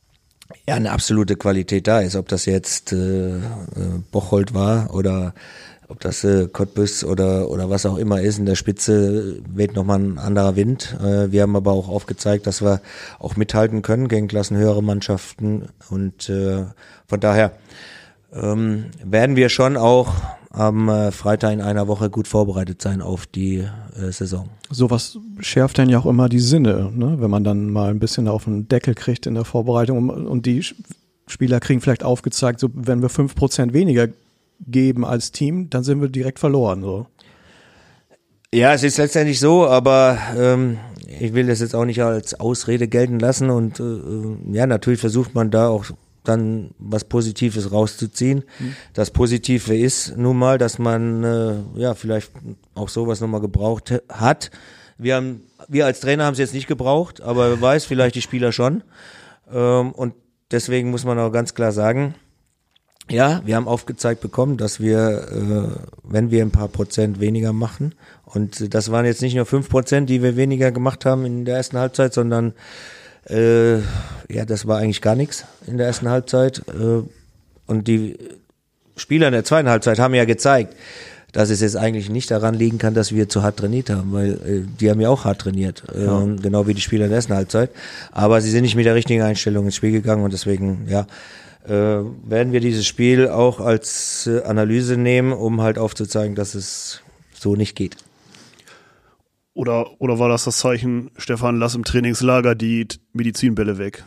ja eine absolute Qualität da ist. Ob das jetzt äh, äh, Bocholt war oder ob das äh, Cottbus oder oder was auch immer ist, in der Spitze weht nochmal ein anderer Wind. Äh, wir haben aber auch aufgezeigt, dass wir auch mithalten können gegen klassenhöhere Mannschaften und äh, von daher ähm, werden wir schon auch am äh, Freitag in einer Woche gut vorbereitet sein auf die äh, Saison. Sowas schärft dann ja auch immer die Sinne, ne? Wenn man dann mal ein bisschen auf den Deckel kriegt in der Vorbereitung und die Spieler kriegen vielleicht aufgezeigt, so wenn wir fünf Prozent weniger geben als Team, dann sind wir direkt verloren. So. Ja, es ist letztendlich so, aber ähm, ich will das jetzt auch nicht als Ausrede gelten lassen und äh, ja, natürlich versucht man da auch dann was Positives rauszuziehen. Mhm. Das Positive ist nun mal, dass man äh, ja vielleicht auch sowas nochmal gebraucht hat. Wir haben, wir als Trainer haben es jetzt nicht gebraucht, aber wer weiß, vielleicht die Spieler schon. Ähm, und deswegen muss man auch ganz klar sagen, ja, wir haben aufgezeigt bekommen, dass wir, äh, wenn wir ein paar Prozent weniger machen, und das waren jetzt nicht nur fünf Prozent, die wir weniger gemacht haben in der ersten Halbzeit, sondern äh, ja, das war eigentlich gar nichts in der ersten Halbzeit. Äh, und die Spieler in der zweiten Halbzeit haben ja gezeigt, dass es jetzt eigentlich nicht daran liegen kann, dass wir zu hart trainiert haben, weil äh, die haben ja auch hart trainiert, äh, ja. Genau wie die Spieler in der ersten Halbzeit. Aber sie sind nicht mit der richtigen Einstellung ins Spiel gegangen und deswegen, ja, Äh, werden wir dieses Spiel auch als äh, Analyse nehmen, um halt aufzuzeigen, dass es so nicht geht. Oder, oder war das das Zeichen, Stefan, lass im Trainingslager die Medizinbälle weg?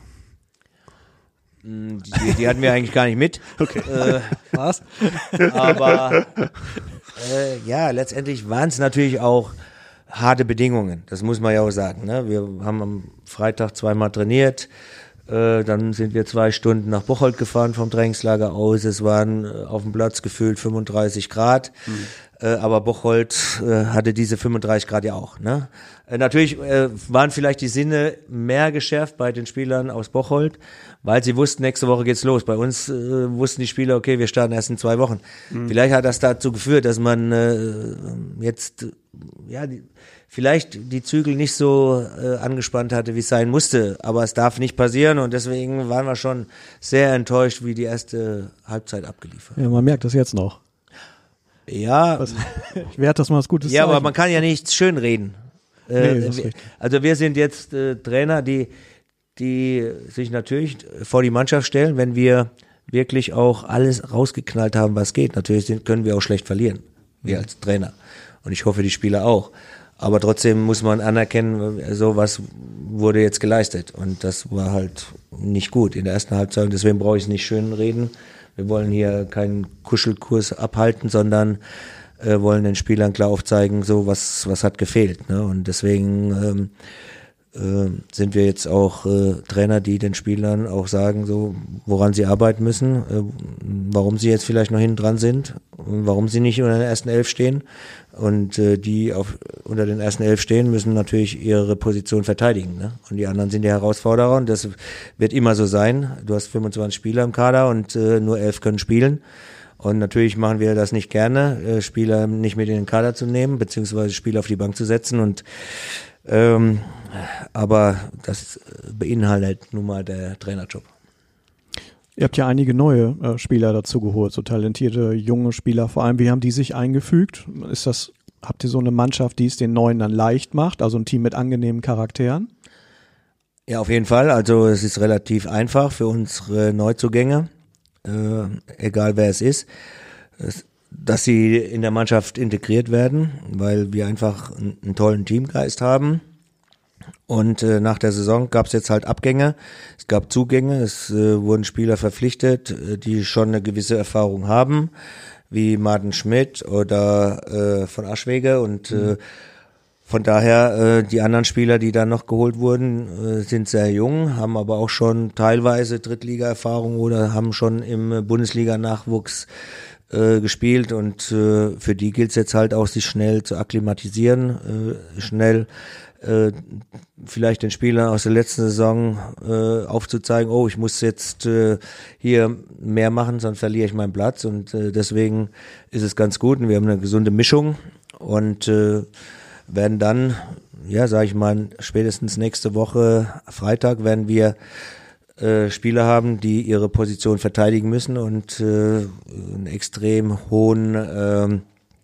Die, die hatten wir eigentlich gar nicht mit. Okay. Äh, Was? Aber äh, ja, letztendlich waren es natürlich auch harte Bedingungen. Das muss man ja auch sagen. Ne? Wir haben am Freitag zweimal trainiert. Äh, dann sind wir zwei Stunden nach Bocholt gefahren vom Trainingslager aus. Es waren äh, auf dem Platz gefühlt fünfunddreißig Grad. Mhm. Äh, aber Bocholt äh, hatte diese fünfunddreißig Grad ja auch. Ne? Äh, natürlich äh, waren vielleicht die Sinne mehr geschärft bei den Spielern aus Bocholt, weil sie wussten, nächste Woche geht's los. Bei uns äh, wussten die Spieler, okay, wir starten erst in zwei Wochen. Mhm. Vielleicht hat das dazu geführt, dass man äh, jetzt ja die, vielleicht die Zügel nicht so äh, angespannt hatte, wie es sein musste. Aber es darf nicht passieren und deswegen waren wir schon sehr enttäuscht, wie die erste Halbzeit abgeliefert. Ja, man merkt das jetzt noch. Ja. Was, ich werde das mal als gutes Ja, Zeichen. aber man kann ja nichts schönreden. Äh, nee, das ist wir, richtig. also wir sind jetzt äh, Trainer, die die sich natürlich vor die Mannschaft stellen, wenn wir wirklich auch alles rausgeknallt haben, was geht. Natürlich sind, können wir auch schlecht verlieren, wir als Trainer. Und ich hoffe, die Spieler auch. Aber trotzdem muss man anerkennen, so was wurde jetzt geleistet. Und das war halt nicht gut in der ersten Halbzeit. Deswegen brauche ich es nicht schön reden. Wir wollen hier keinen Kuschelkurs abhalten, sondern äh, wollen den Spielern klar aufzeigen, so was was hat gefehlt. Ne? Und deswegen ähm, äh, sind wir jetzt auch äh, Trainer, die den Spielern auch sagen, so woran sie arbeiten müssen, äh, warum sie jetzt vielleicht noch hinten dran sind, und warum sie nicht unter den ersten Elf stehen. Und äh, die auf, unter den ersten Elf stehen, müssen natürlich ihre Position verteidigen. Ne? Und die anderen sind die Herausforderer und das wird immer so sein. Du hast fünfundzwanzig Spieler im Kader und äh, nur elf können spielen. Und natürlich machen wir das nicht gerne, äh, Spieler nicht mit in den Kader zu nehmen, beziehungsweise Spieler auf die Bank zu setzen. Und ähm, aber das beinhaltet nun mal der Trainerjob. Ihr habt ja einige neue äh, Spieler dazu geholt, so talentierte junge Spieler. Vor allem, wie haben die sich eingefügt? Ist das, habt ihr so eine Mannschaft, die es den Neuen dann leicht macht? Also ein Team mit angenehmen Charakteren? Ja, auf jeden Fall. Also es ist relativ einfach für unsere Neuzugänge, äh, egal wer es ist, es, dass sie in der Mannschaft integriert werden, weil wir einfach einen, einen tollen Teamgeist haben. Und äh, nach der Saison gab es jetzt halt Abgänge, es gab Zugänge, es äh, wurden Spieler verpflichtet, äh, die schon eine gewisse Erfahrung haben, wie Martin Schmidt oder äh, von Aschwege und mhm. äh, von daher äh, die anderen Spieler, die dann noch geholt wurden, äh, sind sehr jung, haben aber auch schon teilweise Drittliga-Erfahrung oder haben schon im Bundesliga-Nachwuchs äh, gespielt und äh, für die gilt es jetzt halt auch, sich schnell zu akklimatisieren, äh, schnell Äh, vielleicht den Spielern aus der letzten Saison äh, aufzuzeigen, oh, ich muss jetzt äh, hier mehr machen, sonst verliere ich meinen Platz und äh, deswegen ist es ganz gut und wir haben eine gesunde Mischung und äh, werden dann, ja, sage ich mal, spätestens nächste Woche Freitag werden wir äh, Spieler haben, die ihre Position verteidigen müssen und äh, einen extrem hohen äh,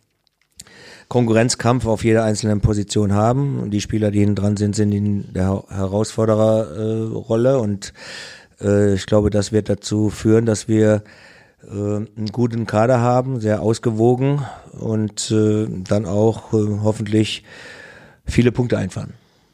Konkurrenzkampf auf jeder einzelnen Position haben. Und die Spieler, die hinten dran sind, sind in der Herausfordererrolle. Äh, und äh, ich glaube, das wird dazu führen, dass wir äh, einen guten Kader haben, sehr ausgewogen und äh, dann auch äh, hoffentlich viele Punkte einfahren.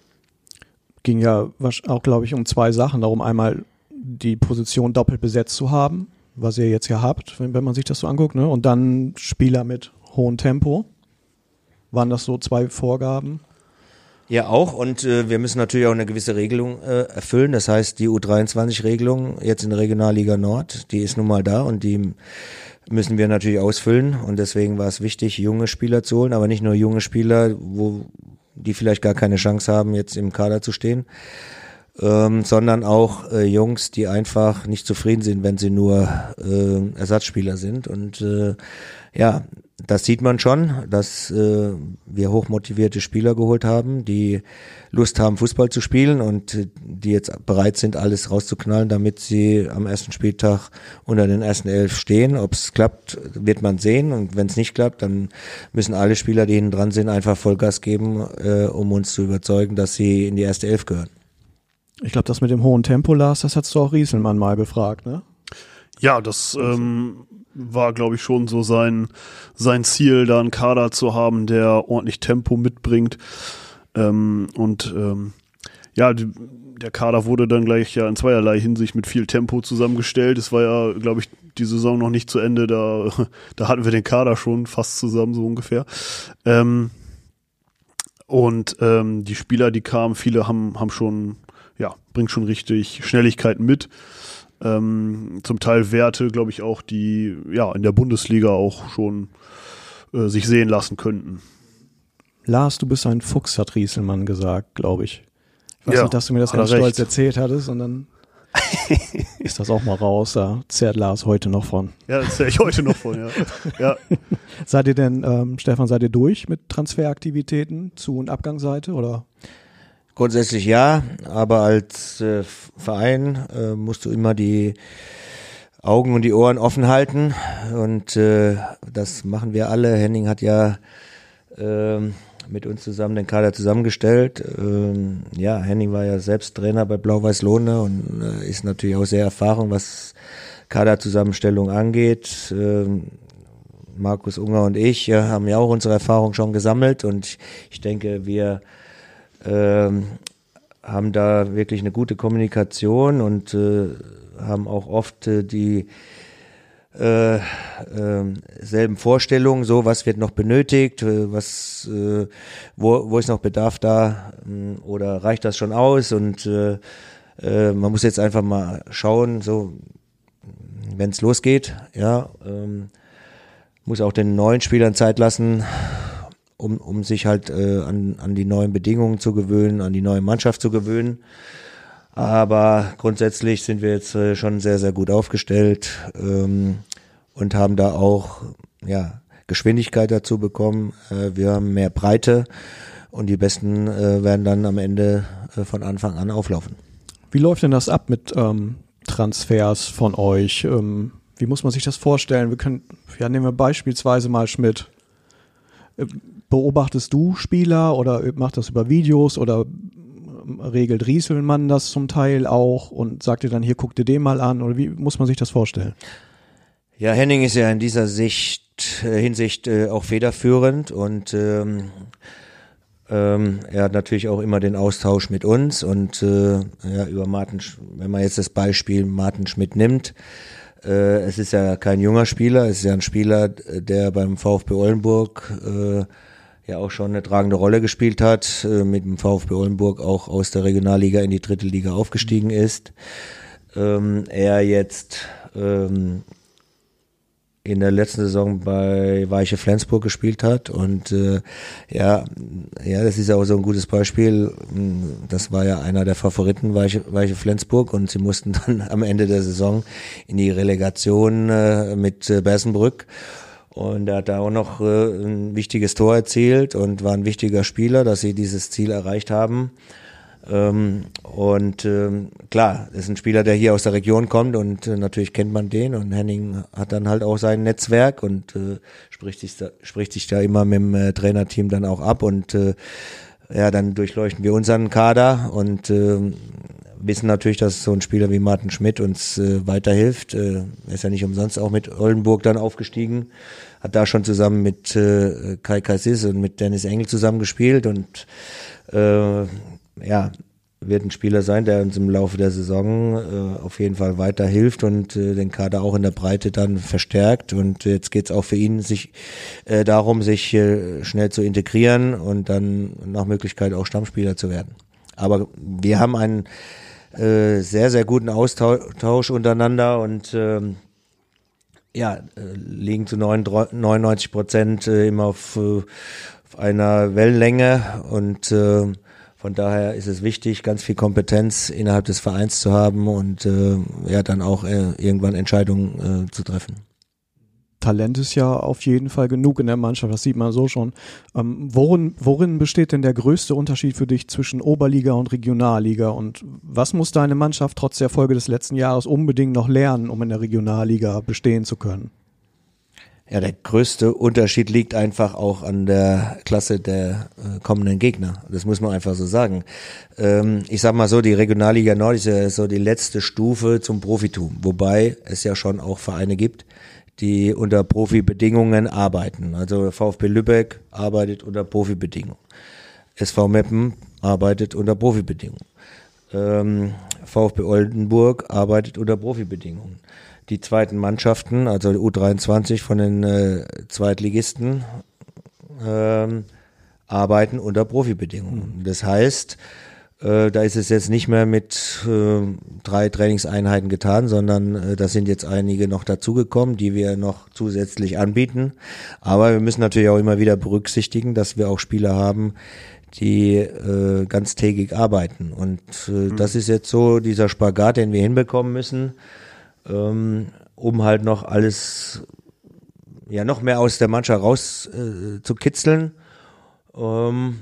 Ging ja auch, glaube ich, um zwei Sachen. Darum einmal die Position doppelt besetzt zu haben, was ihr jetzt ja habt, wenn, wenn man sich das so anguckt, ne? Und dann Spieler mit hohem Tempo. Waren das so zwei Vorgaben? Ja, auch. Und äh, wir müssen natürlich auch eine gewisse Regelung äh, erfüllen. Das heißt, die U dreiundzwanzig-Regelung jetzt in der Regionalliga Nord, die ist nun mal da und die müssen wir natürlich ausfüllen. Und deswegen war es wichtig, junge Spieler zu holen, aber nicht nur junge Spieler, wo die vielleicht gar keine Chance haben, jetzt im Kader zu stehen, ähm, sondern auch äh, Jungs, die einfach nicht zufrieden sind, wenn sie nur äh, Ersatzspieler sind. Und äh, ja, das sieht man schon, dass äh, wir hochmotivierte Spieler geholt haben, die Lust haben, Fußball zu spielen und äh, die jetzt bereit sind, alles rauszuknallen, damit sie am ersten Spieltag unter den ersten Elf stehen. Ob es klappt, wird man sehen. Und wenn es nicht klappt, dann müssen alle Spieler, die hinten dran sind, einfach Vollgas geben, äh, um uns zu überzeugen, dass sie in die erste Elf gehören. Ich glaube, das mit dem hohen Tempo, Lars, das hast du auch Rieselmann mal befragt, ne? Ja, das ähm, war, glaube ich, schon so sein sein Ziel, da einen Kader zu haben, der ordentlich Tempo mitbringt. Ähm, und ähm, ja, die, der Kader wurde dann gleich ja in zweierlei Hinsicht mit viel Tempo zusammengestellt. Es war ja, glaube ich, die Saison noch nicht zu Ende, da, da hatten wir den Kader schon fast zusammen, so ungefähr. Ähm, und ähm, die Spieler, die kamen, viele haben, haben schon, ja, bringt schon richtig Schnelligkeit mit. Ähm, zum Teil Werte, glaube ich, auch, die ja in der Bundesliga auch schon äh, sich sehen lassen könnten. Lars, du bist ein Fuchs, hat Rieselmann gesagt, glaube ich. Ich weiß ja, nicht, dass du mir das ganz recht. stolz erzählt hattest und dann ist das auch mal raus, da zerrt Lars heute noch von. Ja, das zerre ich heute noch von, ja. ja. Seid ihr denn, ähm, Stefan, seid ihr durch mit Transferaktivitäten Zu- und Abgangsseite, oder? Grundsätzlich ja, aber als äh, Verein äh, musst du immer die Augen und die Ohren offen halten und äh, das machen wir alle. Henning hat ja äh, mit uns zusammen den Kader zusammengestellt. Ähm, ja, Henning war ja selbst Trainer bei Blau-Weiß-Lohne und äh, ist natürlich auch sehr erfahren, was Kaderzusammenstellung angeht. Ähm, Markus Unger und ich äh, haben ja auch unsere Erfahrung schon gesammelt und ich, ich denke, wir ähm, haben da wirklich eine gute Kommunikation und äh, haben auch oft äh, die Äh, äh, selben Vorstellungen, so was wird noch benötigt, äh, was, äh, wo, wo ist noch Bedarf da äh, oder reicht das schon aus und äh, äh, man muss jetzt einfach mal schauen, so wenn es losgeht, ja, ähm, muss auch den neuen Spielern Zeit lassen, um, um sich halt äh, an, an die neuen Bedingungen zu gewöhnen, an die neue Mannschaft zu gewöhnen. Aber grundsätzlich sind wir jetzt äh, schon sehr, sehr gut aufgestellt ähm, und haben da auch ja, Geschwindigkeit dazu bekommen. Äh, wir haben mehr Breite und die Besten äh, werden dann am Ende äh, von Anfang an auflaufen. Wie läuft denn das ab mit ähm, Transfers von euch? Ähm, wie muss man sich das vorstellen? Wir können, ja, nehmen wir beispielsweise mal Schmidt. Beobachtest du Spieler oder macht das über Videos oder regelt Rieselmann das zum Teil auch und sagt dir dann, hier, guck dir den mal an, oder wie muss man sich das vorstellen? Ja, Henning ist ja in dieser Sicht, äh, Hinsicht äh, auch federführend und ähm, ähm, er hat natürlich auch immer den Austausch mit uns und äh, ja, über Martin, wenn man jetzt das Beispiel Martin Schmidt nimmt, äh, es ist ja kein junger Spieler, es ist ja ein Spieler, der beim VfB Oldenburg äh, ja auch schon eine tragende Rolle gespielt hat, äh, mit dem VfB Oldenburg auch aus der Regionalliga in die dritte Liga aufgestiegen ist. Ähm, er jetzt ähm, in der letzten Saison bei Weiche Flensburg gespielt hat und äh, ja, ja, das ist ja auch so ein gutes Beispiel. Das war ja einer der Favoriten Weiche, Weiche Flensburg und sie mussten dann am Ende der Saison in die Relegation äh, mit äh, Bersenbrück. Und er hat da auch noch äh, ein wichtiges Tor erzielt und war ein wichtiger Spieler, dass sie dieses Ziel erreicht haben. Ähm, und ähm, klar, ist ein Spieler, der hier aus der Region kommt und äh, natürlich kennt man den. Und Henning hat dann halt auch sein Netzwerk und äh, spricht sich da, spricht sich da immer mit dem äh, Trainerteam dann auch ab. Und äh, ja, dann durchleuchten wir unseren Kader und äh, wissen natürlich, dass so ein Spieler wie Martin Schmidt uns äh, weiterhilft. Äh, er ist ja nicht umsonst auch mit Oldenburg dann aufgestiegen, hat da schon zusammen mit äh, Kai Kassis und mit Dennis Engel zusammen gespielt und äh, ja, wird ein Spieler sein, der uns im Laufe der Saison äh, auf jeden Fall weiterhilft und äh, den Kader auch in der Breite dann verstärkt. Und jetzt geht's auch für ihn sich äh, darum, sich äh, schnell zu integrieren und dann nach Möglichkeit auch Stammspieler zu werden. Aber wir haben einen äh, sehr, sehr guten Austausch untereinander und ähm, ja, äh, liegen zu neunundneunzig Prozent äh, immer auf, äh, auf einer Wellenlänge und äh, von daher ist es wichtig, ganz viel Kompetenz innerhalb des Vereins zu haben und äh, ja dann auch äh, irgendwann Entscheidungen äh, zu treffen. Talent ist ja auf jeden Fall genug in der Mannschaft, das sieht man so schon. Ähm, worin, worin besteht denn der größte Unterschied für dich zwischen Oberliga und Regionalliga und was muss deine Mannschaft trotz der Erfolge des letzten Jahres unbedingt noch lernen, um in der Regionalliga bestehen zu können? Ja, der größte Unterschied liegt einfach auch an der Klasse der äh, kommenden Gegner. Das muss man einfach so sagen. Ähm, ich sag mal so, die Regionalliga Nord ist ja so die letzte Stufe zum Profitum, wobei es ja schon auch Vereine gibt, die unter Profibedingungen arbeiten. Also VfB Lübeck arbeitet unter Profibedingungen. S V Meppen arbeitet unter Profibedingungen. Ähm, VfB Oldenburg arbeitet unter Profibedingungen. Die zweiten Mannschaften, also U dreiundzwanzig von den äh, Zweitligisten, ähm, arbeiten unter Profibedingungen. Das heißt, äh, da ist es jetzt nicht mehr mit äh, drei Trainingseinheiten getan, sondern äh, da sind jetzt einige noch dazugekommen, die wir noch zusätzlich anbieten. Aber wir müssen natürlich auch immer wieder berücksichtigen, dass wir auch Spieler haben, die äh, ganztägig arbeiten. Und äh, mhm. das ist jetzt so dieser Spagat, den wir hinbekommen müssen, ähm, um halt noch alles, ja, noch mehr aus der Mannschaft raus äh, zu kitzeln. Ähm,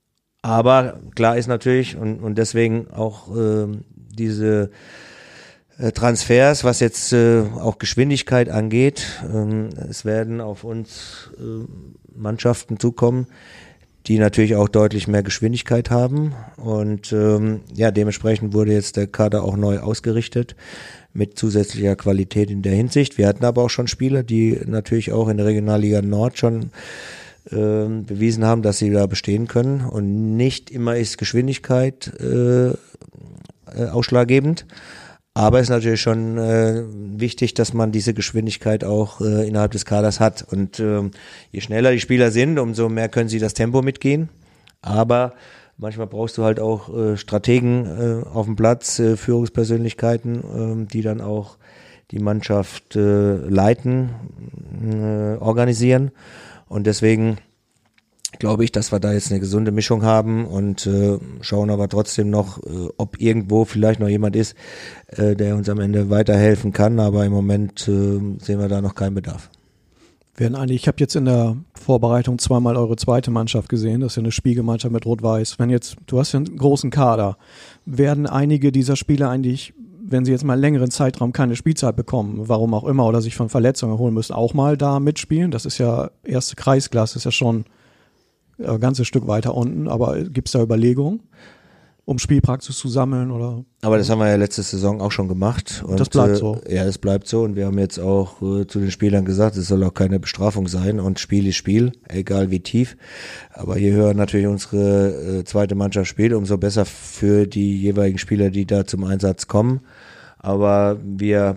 aber klar ist natürlich, und, und deswegen auch äh, diese äh, Transfers, was jetzt äh, auch Geschwindigkeit angeht, ähm, es werden auf uns äh, Mannschaften zukommen, die natürlich auch deutlich mehr Geschwindigkeit haben und ähm, ja, dementsprechend wurde jetzt der Kader auch neu ausgerichtet mit zusätzlicher Qualität in der Hinsicht. Wir hatten aber auch schon Spieler, die natürlich auch in der Regionalliga Nord schon ähm, bewiesen haben, dass sie da bestehen können und nicht immer ist Geschwindigkeit äh, äh, ausschlaggebend. Aber es ist natürlich schon äh, wichtig, dass man diese Geschwindigkeit auch äh, innerhalb des Kaders hat. Und ähm, je schneller die Spieler sind, umso mehr können sie das Tempo mitgehen. Aber manchmal brauchst du halt auch äh, Strategen äh, auf dem Platz, äh, Führungspersönlichkeiten, äh, die dann auch die Mannschaft äh, leiten, äh, organisieren. Und deswegen glaube ich, dass wir da jetzt eine gesunde Mischung haben und äh, schauen aber trotzdem noch, äh, ob irgendwo vielleicht noch jemand ist, äh, der uns am Ende weiterhelfen kann. Aber im Moment äh, sehen wir da noch keinen Bedarf. Werden eigentlich, ich habe jetzt in der Vorbereitung zweimal eure zweite Mannschaft gesehen, das ist ja eine Spielgemeinschaft mit Rot-Weiß. Wenn jetzt, du hast ja einen großen Kader, werden einige dieser Spieler eigentlich, wenn sie jetzt mal einen längeren Zeitraum keine Spielzeit bekommen, warum auch immer, oder sich von Verletzungen erholen müssen, auch mal da mitspielen? Das ist ja erste Kreisklasse, ist ja schon ein ganzes Stück weiter unten, aber gibt es da Überlegungen, um Spielpraxis zu sammeln? Oder? Aber das haben wir ja letzte Saison auch schon gemacht. Und das bleibt so. Äh, ja, das bleibt so und wir haben jetzt auch äh, zu den Spielern gesagt, es soll auch keine Bestrafung sein und Spiel ist Spiel, egal wie tief. Aber je höher natürlich unsere äh, zweite Mannschaft spielt, umso besser für die jeweiligen Spieler, die da zum Einsatz kommen. Aber wir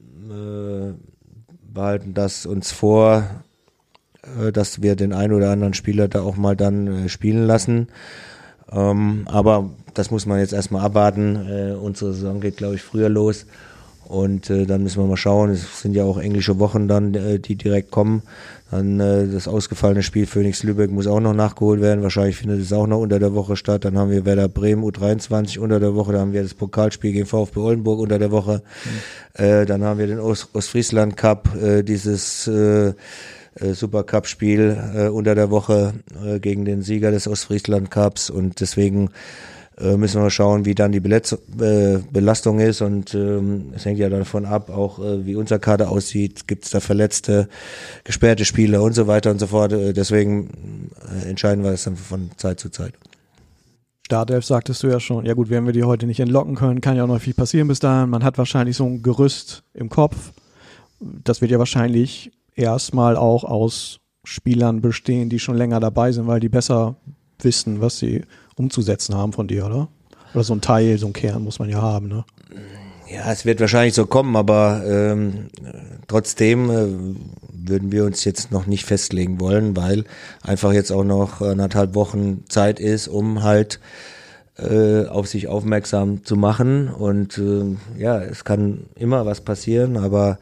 äh, behalten das uns vor, dass wir den einen oder anderen Spieler da auch mal dann äh, spielen lassen. Ähm, aber das muss man jetzt erstmal abwarten. Äh, unsere Saison geht, glaube ich, früher los. Und äh, dann müssen wir mal schauen. Es sind ja auch englische Wochen dann, äh, die direkt kommen. Dann äh, das ausgefallene Spiel Phoenix Lübeck muss auch noch nachgeholt werden. Wahrscheinlich findet es auch noch unter der Woche statt. Dann haben wir Werder Bremen U dreiundzwanzig unter der Woche. Dann haben wir das Pokalspiel gegen VfB Oldenburg unter der Woche. Mhm. Äh, dann haben wir den Ost- Ostfriesland Cup, äh, dieses äh, Supercup-Spiel äh, unter der Woche äh, gegen den Sieger des Ostfriesland Cups und deswegen äh, müssen wir schauen, wie dann die Beletz- äh, Belastung ist und ähm, es hängt ja davon ab, auch äh, wie unser Kader aussieht, gibt es da Verletzte, gesperrte Spieler und so weiter und so fort. Äh, deswegen äh, entscheiden wir das dann von Zeit zu Zeit. Startelf sagtest du ja schon, ja gut, werden wir die heute nicht entlocken können, kann ja auch noch viel passieren bis dahin. Man hat wahrscheinlich so ein Gerüst im Kopf. Das wird ja wahrscheinlich erstmal auch aus Spielern bestehen, die schon länger dabei sind, weil die besser wissen, was sie umzusetzen haben von dir, oder? Oder so ein Teil, so ein Kern muss man ja haben, ne? Ja, es wird wahrscheinlich so kommen, aber ähm, trotzdem äh, würden wir uns jetzt noch nicht festlegen wollen, weil einfach jetzt auch noch anderthalb Wochen Zeit ist, um halt äh, auf sich aufmerksam zu machen und äh, ja, es kann immer was passieren, aber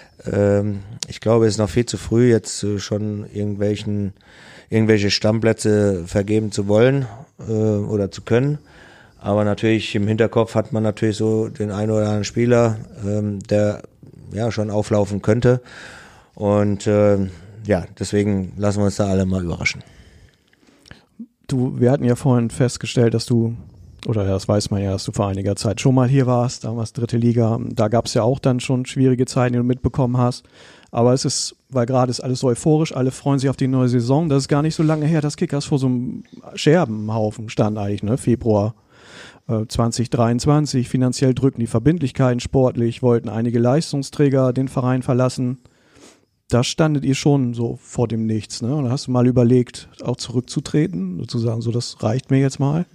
ich glaube, es ist noch viel zu früh, jetzt schon irgendwelchen, irgendwelche Stammplätze vergeben zu wollen äh, oder zu können. Aber natürlich im Hinterkopf hat man natürlich so den einen oder anderen Spieler, ähm, der ja schon auflaufen könnte. Und äh, ja, deswegen lassen wir uns da alle mal überraschen. Du, wir hatten ja vorhin festgestellt, dass du, oder das weiß man ja, dass du vor einiger Zeit schon mal hier warst, damals dritte Liga, da gab es ja auch dann schon schwierige Zeiten, die du mitbekommen hast, aber es ist, weil gerade ist alles so euphorisch, alle freuen sich auf die neue Saison, das ist gar nicht so lange her, dass Kickers vor so einem Scherbenhaufen stand eigentlich, ne, Februar äh, zwanzig dreiundzwanzig, finanziell drückten die Verbindlichkeiten sportlich, wollten einige Leistungsträger den Verein verlassen, da standet ihr schon so vor dem Nichts, ne, und da hast du mal überlegt, auch zurückzutreten, sozusagen, so das reicht mir jetzt mal.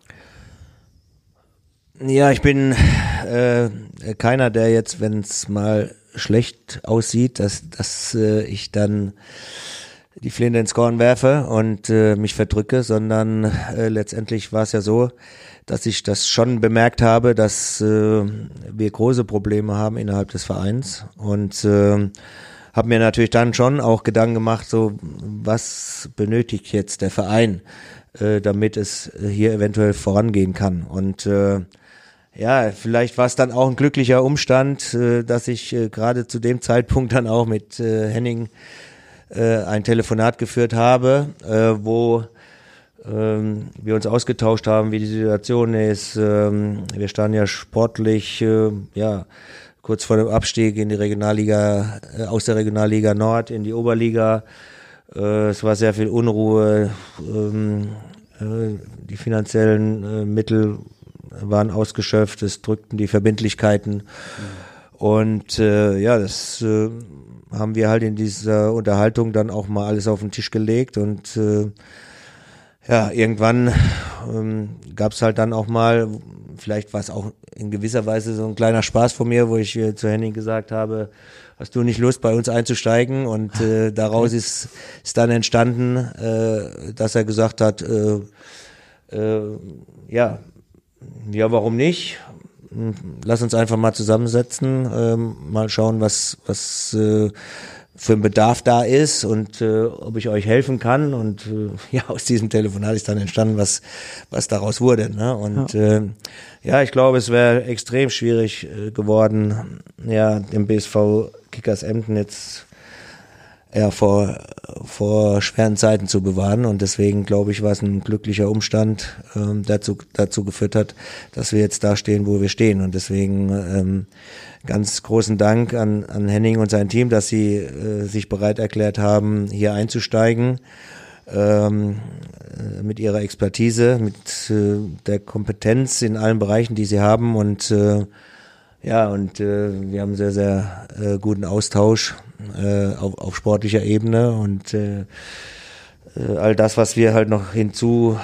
Ja, ich bin äh, keiner, der jetzt, wenn es mal schlecht aussieht, dass, dass äh, ich dann die Flinte ins Korn werfe und äh, mich verdrücke, sondern äh, letztendlich war es ja so, dass ich das schon bemerkt habe, dass äh, wir große Probleme haben innerhalb des Vereins und äh, habe mir natürlich dann schon auch Gedanken gemacht, so was benötigt jetzt der Verein, äh, damit es hier eventuell vorangehen kann und äh, ja, vielleicht war es dann auch ein glücklicher Umstand, äh, dass ich äh, gerade zu dem Zeitpunkt dann auch mit äh, Henning äh, ein Telefonat geführt habe, äh, wo ähm, wir uns ausgetauscht haben, wie die Situation ist. Ähm, wir standen ja sportlich, äh, ja, kurz vor dem Abstieg in die Regionalliga, äh, aus der Regionalliga Nord in die Oberliga. Äh, es war sehr viel Unruhe. Ähm, äh, die finanziellen äh, Mittel waren ausgeschöpft. Es drückten die Verbindlichkeiten. Mhm. Und äh, ja, das äh, haben wir halt in dieser Unterhaltung dann auch mal alles auf den Tisch gelegt. Und äh, ja, irgendwann ähm, gab es halt dann auch mal, vielleicht war es auch in gewisser Weise so ein kleiner Spaß von mir, wo ich äh, zu Henning gesagt habe, hast du nicht Lust, bei uns einzusteigen? Und äh, daraus ist, ist dann entstanden, äh, dass er gesagt hat, äh, äh, ja, ja, warum nicht? Lass uns einfach mal zusammensetzen, ähm, mal schauen, was was äh, für ein Bedarf da ist und äh, ob ich euch helfen kann. Und äh, ja, aus diesem Telefonat ist dann entstanden, was was daraus wurde. Ne? Und ja, äh, ja ich glaube, es wäre extrem schwierig äh, geworden, ja, dem B S V Kickers Emden jetzt ja vor vor schweren Zeiten zu bewahren. Und deswegen glaube ich, war es ein glücklicher Umstand, ähm, dazu dazu geführt hat, dass wir jetzt da stehen, wo wir stehen. Und deswegen ähm, ganz großen Dank an an Henning und sein Team, dass sie äh, sich bereit erklärt haben, hier einzusteigen, ähm, äh, mit ihrer Expertise, mit äh, der Kompetenz in allen Bereichen, die sie haben. Und äh, ja, und äh, wir haben sehr, sehr äh, guten Austausch äh, auf, auf sportlicher Ebene und äh, äh, all das, was wir halt noch hinzu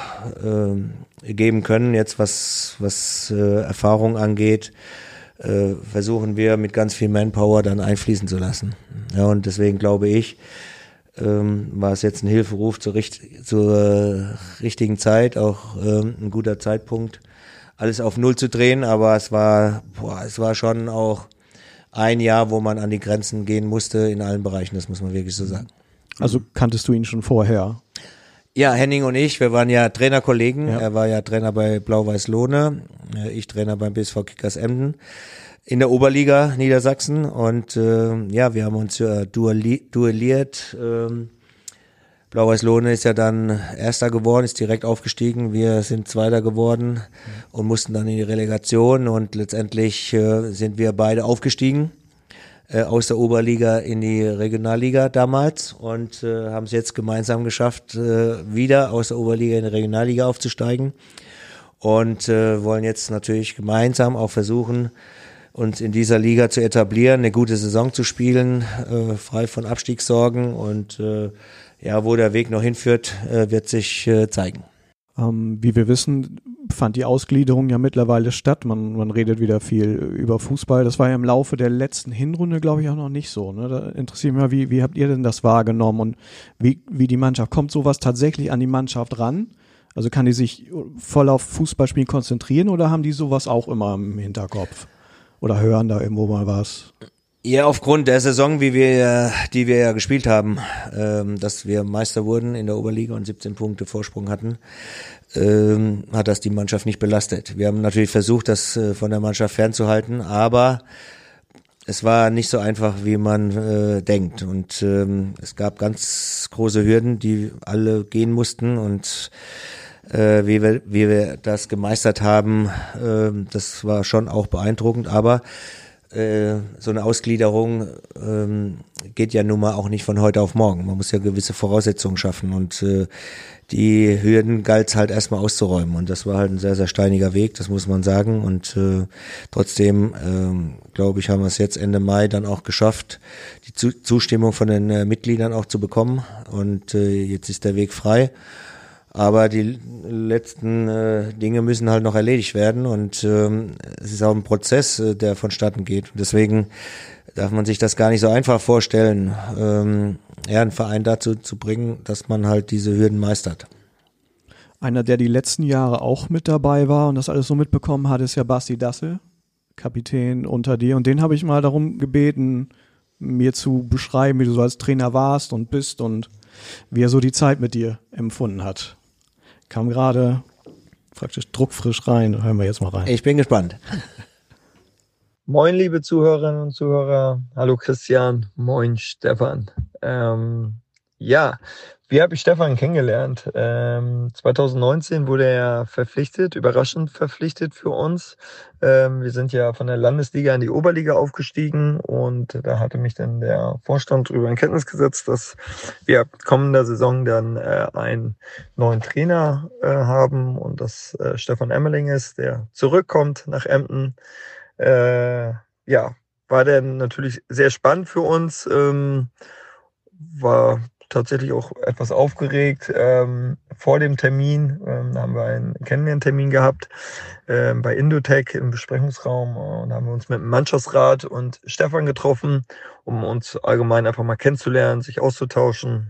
äh, geben können, jetzt was, was äh, Erfahrung angeht, äh, versuchen wir mit ganz viel Manpower dann einfließen zu lassen. Ja, und deswegen glaube ich, ähm, war es jetzt ein Hilferuf zur, richt- zur äh, richtigen Zeit, auch ähm, ein guter Zeitpunkt, alles auf Null zu drehen, aber es war, boah, es war schon auch ein Jahr, wo man an die Grenzen gehen musste in allen Bereichen, das muss man wirklich so sagen. Also kanntest du ihn schon vorher? Ja, Henning und ich, wir waren ja Trainerkollegen, ja. Er war ja Trainer bei Blau-Weiß Lohne, ich Trainer beim B S V Kickers Emden in der Oberliga Niedersachsen und äh, ja, wir haben uns ja duelli- duelliert, ähm, Blau-Weiß Lohne ist ja dann Erster geworden, ist direkt aufgestiegen. Wir sind Zweiter geworden und mussten dann in die Relegation und letztendlich äh, sind wir beide aufgestiegen äh, aus der Oberliga in die Regionalliga damals und äh, haben es jetzt gemeinsam geschafft, äh, wieder aus der Oberliga in die Regionalliga aufzusteigen und äh, wollen jetzt natürlich gemeinsam auch versuchen, uns in dieser Liga zu etablieren, eine gute Saison zu spielen, äh, frei von Abstiegssorgen und äh, ja, wo der Weg noch hinführt, äh, wird sich äh, zeigen. Ähm, wie wir wissen, fand die Ausgliederung ja mittlerweile statt. Man, man redet wieder viel über Fußball. Das war ja im Laufe der letzten Hinrunde, glaube ich, auch noch nicht so. Ne? Da interessiert mich mal, wie, wie habt ihr denn das wahrgenommen und wie, wie die Mannschaft, kommt sowas tatsächlich an die Mannschaft ran? Also kann die sich voll auf Fußballspielen konzentrieren oder haben die sowas auch immer im Hinterkopf? Oder hören da irgendwo mal was? Ja, aufgrund der Saison, wie wir, die wir ja gespielt haben, ähm, dass wir Meister wurden in der Oberliga und siebzehn Punkte Vorsprung hatten, ähm, hat das die Mannschaft nicht belastet. Wir haben natürlich versucht, das äh, von der Mannschaft fernzuhalten, aber es war nicht so einfach, wie man äh, denkt. Und ähm, es gab ganz große Hürden, die alle gehen mussten und äh, wie wir, wie wir das gemeistert haben, äh, das war schon auch beeindruckend, aber so eine Ausgliederung ähm, geht ja nun mal auch nicht von heute auf morgen. Man muss ja gewisse Voraussetzungen schaffen und äh, die Hürden galt es halt erstmal auszuräumen und das war halt ein sehr, sehr steiniger Weg, das muss man sagen und äh, trotzdem ähm, glaube ich, haben wir es jetzt Ende Mai dann auch geschafft, die Zu- Zustimmung von den äh, Mitgliedern auch zu bekommen und äh, jetzt ist der Weg frei. Aber die letzten äh, Dinge müssen halt noch erledigt werden und ähm, es ist auch ein Prozess, äh, der vonstatten geht. Und deswegen darf man sich das gar nicht so einfach vorstellen, ähm, ja, einen Verein dazu zu bringen, dass man halt diese Hürden meistert. Einer, der die letzten Jahre auch mit dabei war und das alles so mitbekommen hat, ist ja Basti Dassel, Kapitän unter dir. Und den habe ich mal darum gebeten, mir zu beschreiben, wie du so als Trainer warst und bist und wie er so die Zeit mit dir empfunden hat. Kam gerade praktisch druckfrisch rein. Hören wir jetzt mal rein. Ich bin gespannt. Moin, liebe Zuhörerinnen und Zuhörer. Hallo Christian. Moin, Stefan. Ähm, Ja, wie habe ich Stefan kennengelernt? Ähm, zwanzig neunzehn wurde er verpflichtet, überraschend verpflichtet für uns. Ähm, wir sind ja von der Landesliga in die Oberliga aufgestiegen und da hatte mich dann der Vorstand darüber in Kenntnis gesetzt, dass wir kommender Saison dann äh, einen neuen Trainer äh, haben und dass äh, Stefan Emmerling ist, der zurückkommt nach Emden. Äh, ja, war dann natürlich sehr spannend für uns. Ähm, war tatsächlich auch etwas aufgeregt. Ähm, vor dem Termin ähm, haben wir einen Kennenlerntermin gehabt ähm, bei Indotech im Besprechungsraum und haben wir uns mit dem Mannschaftsrat und Stefan getroffen, um uns allgemein einfach mal kennenzulernen, sich auszutauschen.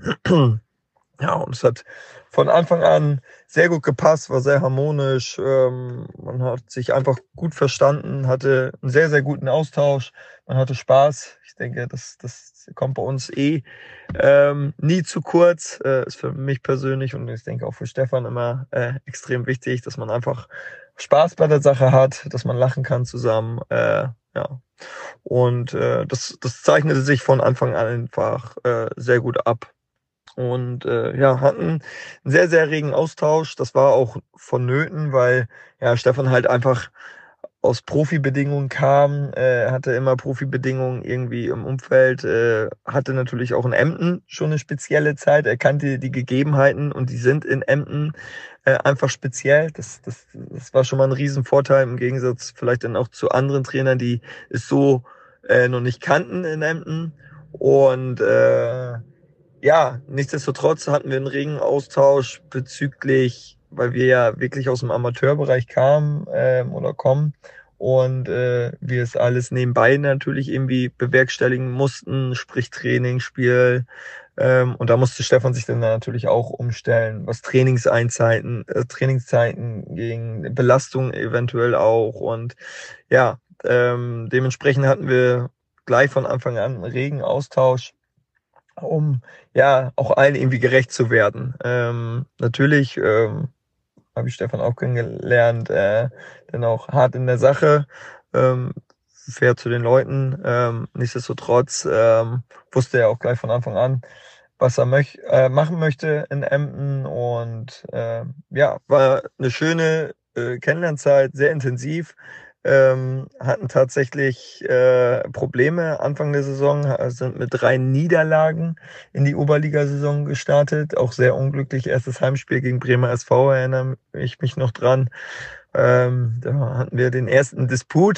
Ja, und es hat von Anfang an sehr gut gepasst, war sehr harmonisch. Ähm, man hat sich einfach gut verstanden, hatte einen sehr, sehr guten Austausch. Man hatte Spaß. Ich denke, das, das kommt bei uns eh ähm, nie zu kurz. Äh, ist für mich persönlich und ich denke auch für Stefan immer äh, extrem wichtig, dass man einfach Spaß bei der Sache hat, dass man lachen kann zusammen. Äh, ja. Und äh, das, das zeichnete sich von Anfang an einfach äh, sehr gut ab. Und äh, ja, hatten einen sehr, sehr regen Austausch. Das war auch vonnöten, weil ja Stefan halt einfach aus Profibedingungen kam, äh, hatte immer Profibedingungen irgendwie im Umfeld, äh, hatte natürlich auch in Emden schon eine spezielle Zeit. Er kannte die Gegebenheiten und die sind in Emden äh, einfach speziell. Das, das, das war schon mal ein Riesenvorteil im Gegensatz vielleicht dann auch zu anderen Trainern, die es so äh, noch nicht kannten in Emden. Und äh, ja, nichtsdestotrotz hatten wir einen regen Austausch bezüglich, weil wir ja wirklich aus dem Amateurbereich kamen ähm, oder kommen und äh, wir es alles nebenbei natürlich irgendwie bewerkstelligen mussten, sprich Training, Spiel. Ähm, und da musste Stefan sich dann natürlich auch umstellen, was Trainingseinzeiten, äh, Trainingszeiten gegen Belastung eventuell auch. Und ja, ähm, dementsprechend hatten wir gleich von Anfang an einen regen Austausch, um ja auch allen irgendwie gerecht zu werden. Ähm, natürlich ähm, habe ich Stefan auch kennengelernt, äh, dann auch hart in der Sache, ähm, fair zu den Leuten. Ähm, nichtsdestotrotz ähm, wusste er auch gleich von Anfang an, was er möch äh, machen möchte in Emden und äh, ja, war eine schöne äh, Kennenlernzeit, sehr intensiv. Ähm, hatten tatsächlich äh, Probleme Anfang der Saison, äh, sind mit drei Niederlagen in die Oberligasaison gestartet. Auch sehr unglücklich. Erstes Heimspiel gegen Bremer S V, erinnere ich mich noch dran. Ähm, da hatten wir den ersten Disput.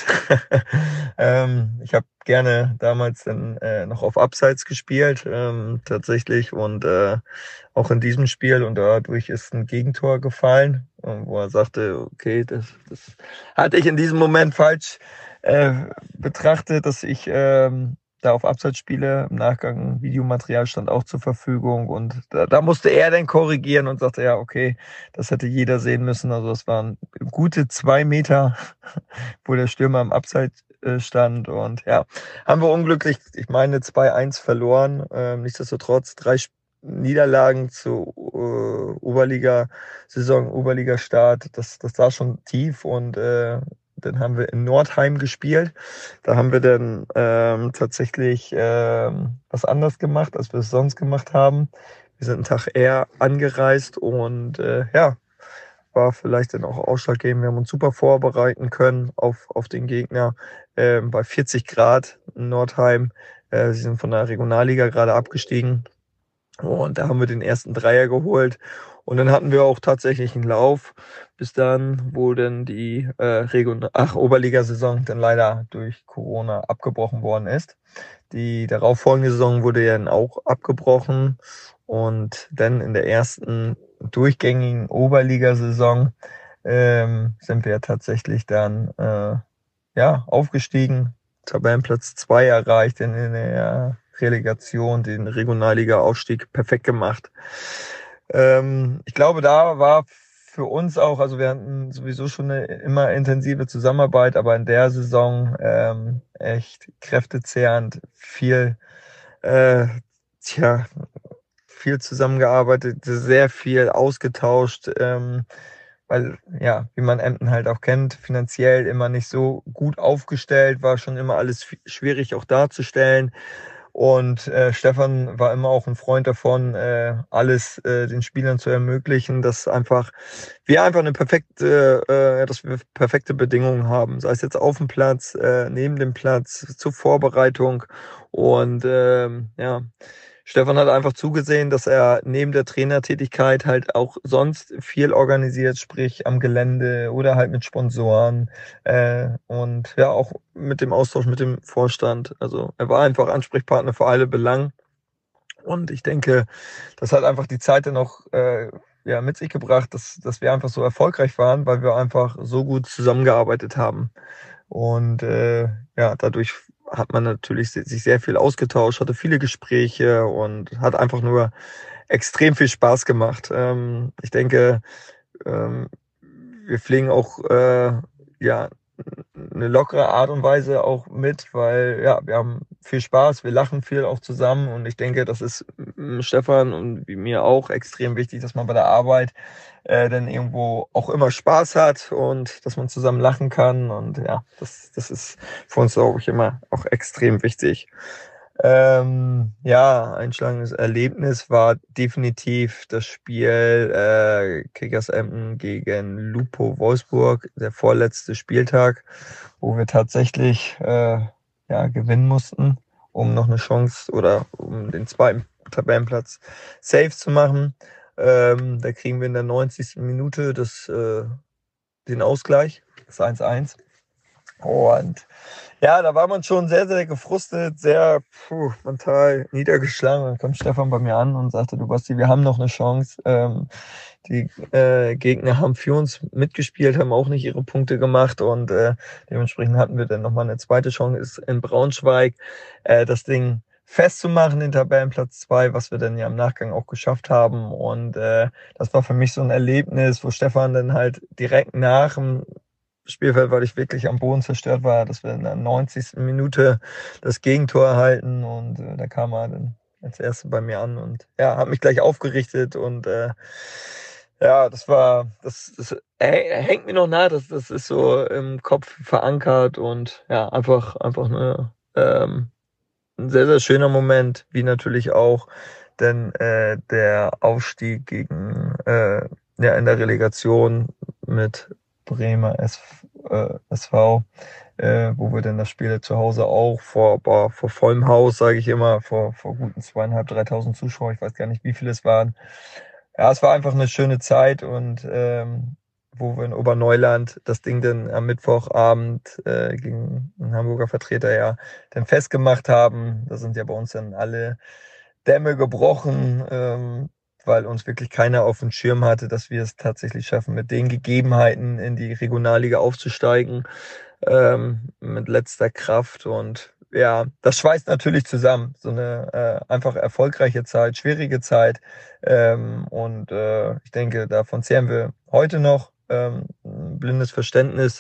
ähm, ich habe gerne damals dann äh, noch auf Abseits gespielt, ähm, tatsächlich. Und äh, auch in diesem Spiel. Und dadurch ist ein Gegentor gefallen, wo er sagte, okay, das, das hatte ich in diesem Moment falsch äh, betrachtet, dass ich ähm, da auf Abseits spiele. Im Nachgang Videomaterial stand auch zur Verfügung und da, da musste er dann korrigieren und sagte, ja, okay, das hätte jeder sehen müssen. Also es waren gute zwei Meter, wo der Stürmer im Abseits äh, stand und ja, haben wir unglücklich, ich meine, zwei eins verloren. Ähm, nichtsdestotrotz drei Niederlagen zur äh, Oberliga-Saison, Oberliga-Start, das, das war schon tief und äh, dann haben wir in Nordheim gespielt. Da haben wir dann ähm, tatsächlich ähm, was anders gemacht, als wir es sonst gemacht haben. Wir sind einen Tag eher angereist und äh, ja, war vielleicht dann auch ausschlaggebend. Wir haben uns super vorbereiten können auf, auf den Gegner äh, bei vierzig Grad in Nordheim. Äh, sie sind von der Regionalliga gerade abgestiegen. Und da haben wir den ersten Dreier geholt. Und dann hatten wir auch tatsächlich einen Lauf, bis dann, wo dann die äh, Region- Ach, Oberligasaison dann leider durch Corona abgebrochen worden ist. Die darauffolgende Saison wurde ja dann auch abgebrochen. Und dann in der ersten durchgängigen Oberligasaison ähm, sind wir tatsächlich dann äh, ja aufgestiegen, Tabellenplatz zwei erreicht in, in der Relegation, den Regionalliga-Aufstieg perfekt gemacht. Ähm, ich glaube, da war für uns auch, also wir hatten sowieso schon eine immer intensive Zusammenarbeit, aber in der Saison ähm, echt kräftezehrend, viel, äh, tja, viel zusammengearbeitet, sehr viel ausgetauscht, ähm, weil, ja, wie man Emden halt auch kennt, finanziell immer nicht so gut aufgestellt, war schon immer alles schwierig auch darzustellen. Und äh, Stefan war immer auch ein Freund davon, äh, alles äh, den Spielern zu ermöglichen, dass einfach wir einfach eine perfekte, äh, dass wir perfekte Bedingungen haben, sei es jetzt auf dem Platz, äh, neben dem Platz, zur Vorbereitung. Und ähm, ja, Stefan hat einfach zugesehen, dass er neben der Trainertätigkeit halt auch sonst viel organisiert, sprich am Gelände oder halt mit Sponsoren äh, und ja auch mit dem Austausch mit dem Vorstand. Also er war einfach Ansprechpartner für alle Belange. Und ich denke, das hat einfach die Zeit dann auch äh, ja, mit sich gebracht, dass, dass wir einfach so erfolgreich waren, weil wir einfach so gut zusammengearbeitet haben. Und äh, ja, dadurch hat man natürlich sich sehr viel ausgetauscht, hatte viele Gespräche und hat einfach nur extrem viel Spaß gemacht. Ähm, ich denke, ähm, wir pflegen auch äh, ja eine lockere Art und Weise auch mit, weil ja, wir haben viel Spaß, wir lachen viel auch zusammen und ich denke, das ist mm, Stefan und wie mir auch extrem wichtig, dass man bei der Arbeit äh, dann irgendwo auch immer Spaß hat und dass man zusammen lachen kann und ja, das, das ist für uns, glaube ich, immer auch extrem wichtig. Ähm, ja, einschlagendes Erlebnis war definitiv das Spiel äh, Kickers Emden gegen Lupo Wolfsburg, der vorletzte Spieltag, wo wir tatsächlich äh, ja, gewinnen mussten, um noch eine Chance oder um den zweiten Tabellenplatz safe zu machen. Ähm, da kriegen wir in der neunzigsten Minute das, äh, den Ausgleich, das eins eins. Und ja, da war man schon sehr, sehr gefrustet, sehr puh, mental niedergeschlagen. Dann kommt Stefan bei mir an und sagte, du Basti, wir haben noch eine Chance. Ähm, die äh, Gegner haben für uns mitgespielt, haben auch nicht ihre Punkte gemacht und äh, dementsprechend hatten wir dann nochmal eine zweite Chance in Braunschweig, äh, das Ding festzumachen, den Tabellenplatz zwei, was wir dann ja im Nachgang auch geschafft haben. Und äh, das war für mich so ein Erlebnis, wo Stefan dann halt direkt nach dem Spielfeld, weil ich wirklich am Boden zerstört war, dass wir in der neunzigsten Minute das Gegentor erhalten und äh, da kam er dann als Erster bei mir an und ja, hat mich gleich aufgerichtet und äh, ja, das war, das, das äh, hängt mir noch nah, das, das ist so im Kopf verankert und ja, einfach, einfach eine, ähm, ein sehr, sehr schöner Moment, wie natürlich auch, denn äh, der Aufstieg gegen, äh, ja, in der Relegation mit Bremer S V, äh, wo wir dann das Spiel zu Hause auch vor, boah, vor vollem Haus, sage ich immer, vor, vor guten zweieinhalb, dreitausend Zuschauer, ich weiß gar nicht, wie viele es waren. Ja, es war einfach eine schöne Zeit und ähm, wo wir in Oberneuland das Ding dann am Mittwochabend äh, gegen einen Hamburger Vertreter ja dann festgemacht haben. Da sind ja bei uns dann alle Dämme gebrochen, ähm, weil uns wirklich keiner auf dem Schirm hatte, dass wir es tatsächlich schaffen, mit den Gegebenheiten in die Regionalliga aufzusteigen, ähm, mit letzter Kraft. Und ja, das schweißt natürlich zusammen. So eine äh, einfach erfolgreiche Zeit, schwierige Zeit. Ähm, und äh, ich denke, davon zehren wir heute noch. Ähm, ein blindes Verständnis.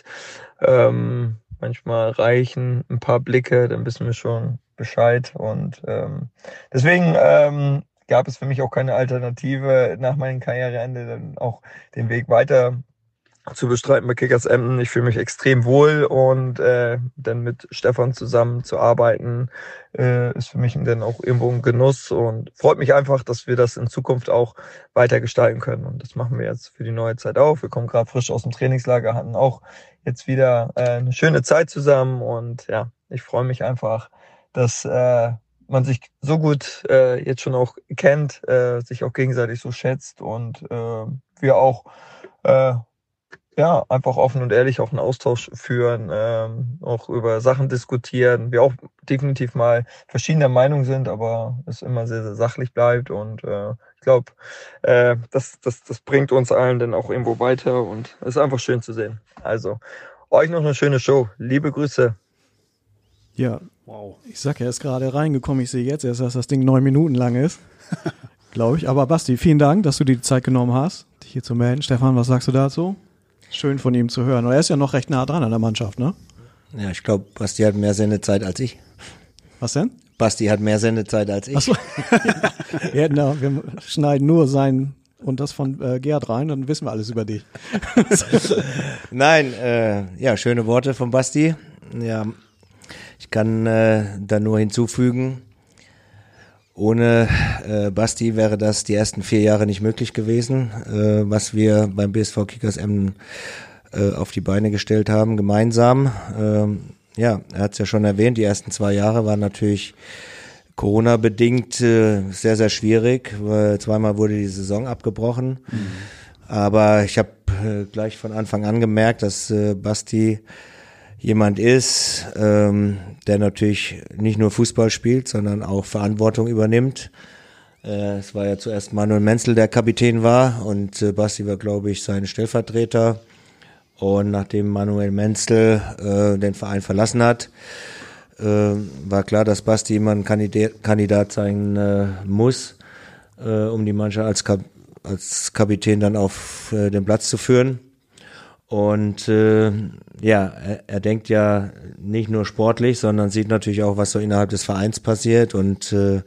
Ähm, manchmal reichen ein paar Blicke, dann wissen wir schon Bescheid. Und ähm, deswegen ähm, gab es für mich auch keine Alternative, nach meinem Karriereende dann auch den Weg weiter zu bestreiten bei Kickers Emden. Ich fühle mich extrem wohl und äh, dann mit Stefan zusammen zu arbeiten, äh, ist für mich dann auch irgendwo ein Genuss und freut mich einfach, dass wir das in Zukunft auch weiter gestalten können. Und das machen wir jetzt für die neue Zeit auch. Wir kommen gerade frisch aus dem Trainingslager, hatten auch jetzt wieder äh, eine schöne Zeit zusammen und ja, ich freue mich einfach, dass äh, man sich so gut äh, jetzt schon auch kennt, äh, sich auch gegenseitig so schätzt und äh, wir auch äh, ja einfach offen und ehrlich auch einen Austausch führen, ähm, auch über Sachen diskutieren, wir auch definitiv mal verschiedener Meinung sind, aber es immer sehr, sehr sachlich bleibt und äh, ich glaube, äh, das, das, das bringt uns allen dann auch irgendwo weiter und es ist einfach schön zu sehen. Also euch noch eine schöne Show. Liebe Grüße. Ja, wow. Ich sag, er ist gerade reingekommen. Ich sehe jetzt erst, dass das Ding neun Minuten lang ist. Glaube ich. Aber Basti, vielen Dank, dass du dir die Zeit genommen hast, dich hier zu melden. Stefan, was sagst du dazu? Schön von ihm zu hören. Und er ist ja noch recht nah dran an der Mannschaft, ne? Ja, ich glaube, Basti hat mehr Sendezeit als ich. Was denn? Basti hat mehr Sendezeit als ich. Ach so. Ja, na, wir schneiden nur sein und das von äh, Gerd rein, dann wissen wir alles über dich. Nein, äh, ja, schöne Worte von Basti. Ja, ich kann äh, da nur hinzufügen, ohne äh, Basti wäre das die ersten vier Jahre nicht möglich gewesen, äh, was wir beim B S V Kickers Emden äh, auf die Beine gestellt haben, gemeinsam. Ähm, ja, er hat es ja schon erwähnt, die ersten zwei Jahre waren natürlich Corona-bedingt äh, sehr, sehr schwierig, weil zweimal wurde die Saison abgebrochen. Mhm. Aber ich habe äh, gleich von Anfang an gemerkt, dass äh, Basti jemand ist, ähm, der natürlich nicht nur Fußball spielt, sondern auch Verantwortung übernimmt. Äh, es war ja zuerst Manuel Menzel, der Kapitän war, und äh, Basti war, glaube ich, sein Stellvertreter. Und nachdem Manuel Menzel äh, den Verein verlassen hat, äh, war klar, dass Basti immer ein Kandidat, Kandidat sein äh, muss, äh, um die Mannschaft als, Kap- als Kapitän dann auf äh, den Platz zu führen. Und äh, ja, er, er denkt ja nicht nur sportlich, sondern sieht natürlich auch, was so innerhalb des Vereins passiert. Und äh,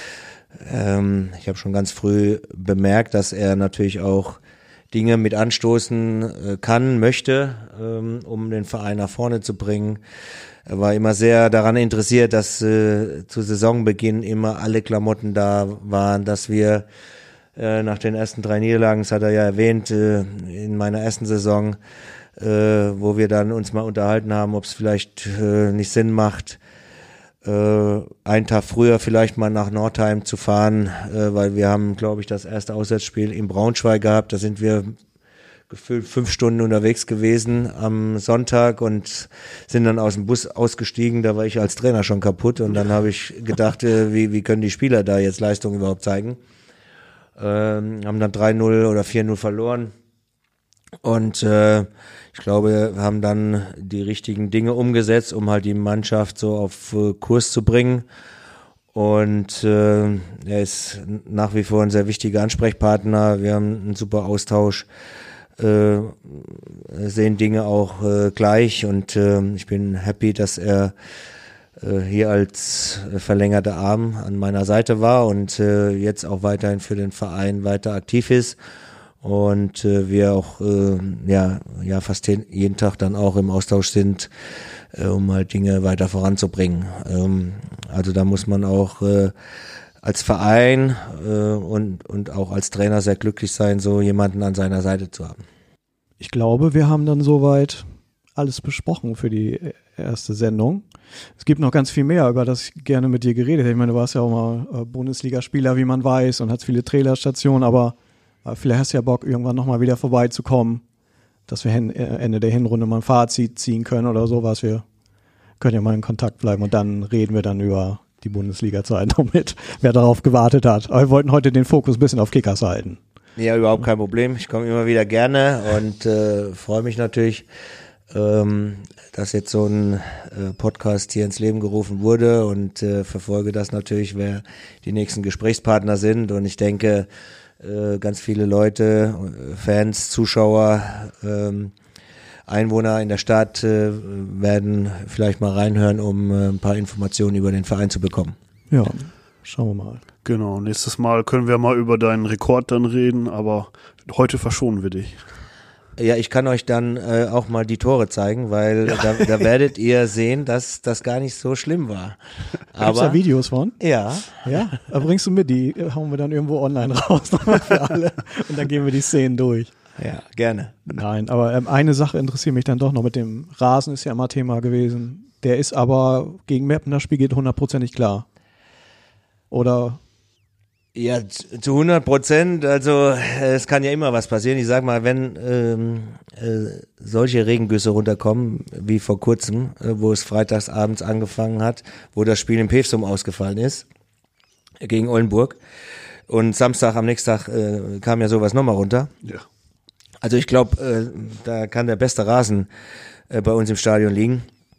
ähm, ich habe schon ganz früh bemerkt, dass er natürlich auch Dinge mit anstoßen äh, kann, möchte, ähm, um den Verein nach vorne zu bringen. Er war immer sehr daran interessiert, dass äh, zu Saisonbeginn immer alle Klamotten da waren, dass wir Äh, nach den ersten drei Niederlagen, das hat er ja erwähnt, äh, in meiner ersten Saison, äh, wo wir dann uns mal unterhalten haben, ob es vielleicht äh, nicht Sinn macht, äh, einen Tag früher vielleicht mal nach Nordheim zu fahren, äh, weil wir haben, glaube ich, das erste Auswärtsspiel in Braunschweig gehabt. Da sind wir gefühlt fünf Stunden unterwegs gewesen am Sonntag und sind dann aus dem Bus ausgestiegen. Da war ich als Trainer schon kaputt und dann habe ich gedacht, äh, wie, wie können die Spieler da jetzt Leistung überhaupt zeigen? Ähm, haben dann drei null oder vier null verloren und äh, ich glaube, wir haben dann die richtigen Dinge umgesetzt, um halt die Mannschaft so auf äh, Kurs zu bringen, und äh, er ist nach wie vor ein sehr wichtiger Ansprechpartner. Wir haben einen super Austausch, äh, sehen Dinge auch äh, gleich, und äh, ich bin happy, dass er hier als verlängerter Arm an meiner Seite war und äh, jetzt auch weiterhin für den Verein weiter aktiv ist, und äh, wir auch äh, ja ja fast jeden Tag dann auch im Austausch sind, äh, um halt Dinge weiter voranzubringen. Ähm, also da muss man auch äh, als Verein äh, und und auch als Trainer sehr glücklich sein, so jemanden an seiner Seite zu haben. Ich glaube, wir haben dann soweit alles besprochen für die erste Sendung. Es gibt noch ganz viel mehr, über das ich gerne mit dir geredet hätte. Ich meine, du warst ja auch mal äh, Bundesligaspieler, wie man weiß, und hast viele Trainerstationen, aber äh, vielleicht hast du ja Bock, irgendwann nochmal wieder vorbeizukommen, dass wir hin, äh, Ende der Hinrunde mal ein Fazit ziehen können oder sowas. Wir können ja mal in Kontakt bleiben und dann reden wir dann über die Bundesliga-Zeit noch mit, wer darauf gewartet hat. Aber wir wollten heute den Fokus ein bisschen auf Kickers halten. Ja, überhaupt kein Problem. Ich komme immer wieder gerne und äh, freue mich natürlich, ähm, dass jetzt so ein äh, Podcast hier ins Leben gerufen wurde, und äh, verfolge das natürlich, wer die nächsten Gesprächspartner sind, und ich denke, äh, ganz viele Leute, Fans, Zuschauer, ähm, Einwohner in der Stadt äh, werden vielleicht mal reinhören, um äh, ein paar Informationen über den Verein zu bekommen. Ja, schauen wir mal. Genau, nächstes Mal können wir mal über deinen Rekord dann reden, aber heute verschonen wir dich. Ja, ich kann euch dann äh, auch mal die Tore zeigen, weil ja. da, da werdet ihr sehen, dass das gar nicht so schlimm war. Aber gibt's da Videos von? Ja. Ja, da bringst du mit, die hauen wir dann irgendwo online raus für alle, und dann gehen wir die Szenen durch. Ja, gerne. Nein, aber ähm, eine Sache interessiert mich dann doch noch, mit dem Rasen ist ja immer Thema gewesen. Der ist aber gegen Meppen, das Spiel geht hundertprozentig klar. Oder? Ja, zu hundert Prozent, also es kann ja immer was passieren. Ich sag mal, wenn ähm, äh, solche Regengüsse runterkommen, wie vor kurzem, äh, wo es freitags abends angefangen hat, wo das Spiel in Pevsum ausgefallen ist, äh, gegen Oldenburg, und Samstag am nächsten Tag äh, kam ja sowas nochmal runter. Ja. Also ich glaube, äh, da kann der beste Rasen äh, bei uns im Stadion liegen.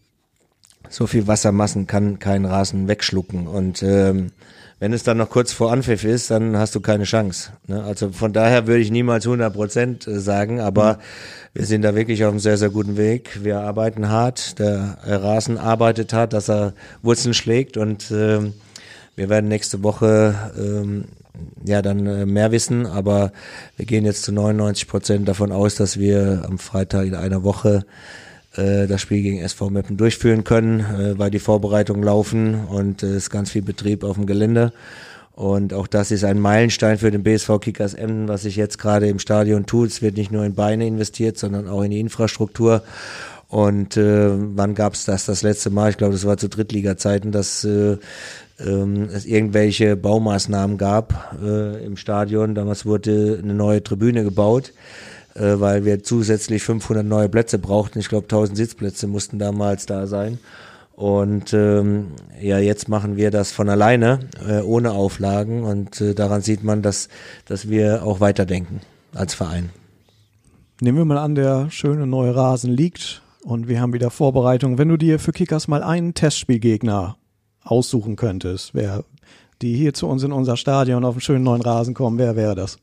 So viel Wassermassen kann kein Rasen wegschlucken, und ähm, wenn es dann noch kurz vor Anpfiff ist, dann hast du keine Chance. Ne? Also von daher würde ich niemals hundert Prozent sagen, aber mhm. wir sind da wirklich auf einem sehr, sehr guten Weg. Wir arbeiten hart, der Rasen arbeitet hart, dass er Wurzeln schlägt, und ähm, wir werden nächste Woche ähm, ja dann äh, mehr wissen, aber wir gehen jetzt zu neunundneunzig Prozent davon aus, dass wir am Freitag in einer Woche das Spiel gegen S V Meppen durchführen können, weil die Vorbereitungen laufen und es ist ganz viel Betrieb auf dem Gelände. Und auch das ist ein Meilenstein für den B S V Kickers Emden, was sich jetzt gerade im Stadion tut. Es wird nicht nur in Beine investiert, sondern auch in die Infrastruktur. Und äh, wann gab's das das letzte Mal? Ich glaube, das war zu Drittliga-Zeiten, dass äh, ähm, es irgendwelche Baumaßnahmen gab äh, im Stadion. Damals wurde eine neue Tribüne gebaut, äh, weil wir zusätzlich fünfhundert neue Plätze brauchten. Ich glaube, tausend Sitzplätze mussten damals da sein. Und ähm, ja, jetzt machen wir das von alleine, äh, ohne Auflagen. Und äh, daran sieht man, dass, dass wir auch weiterdenken als Verein. Nehmen wir mal an, der schöne neue Rasen liegt und wir haben wieder Vorbereitung. Wenn du dir für Kickers mal einen Testspielgegner aussuchen könntest, wer die hier zu uns in unser Stadion auf einen schönen neuen Rasen kommen, wer wäre das?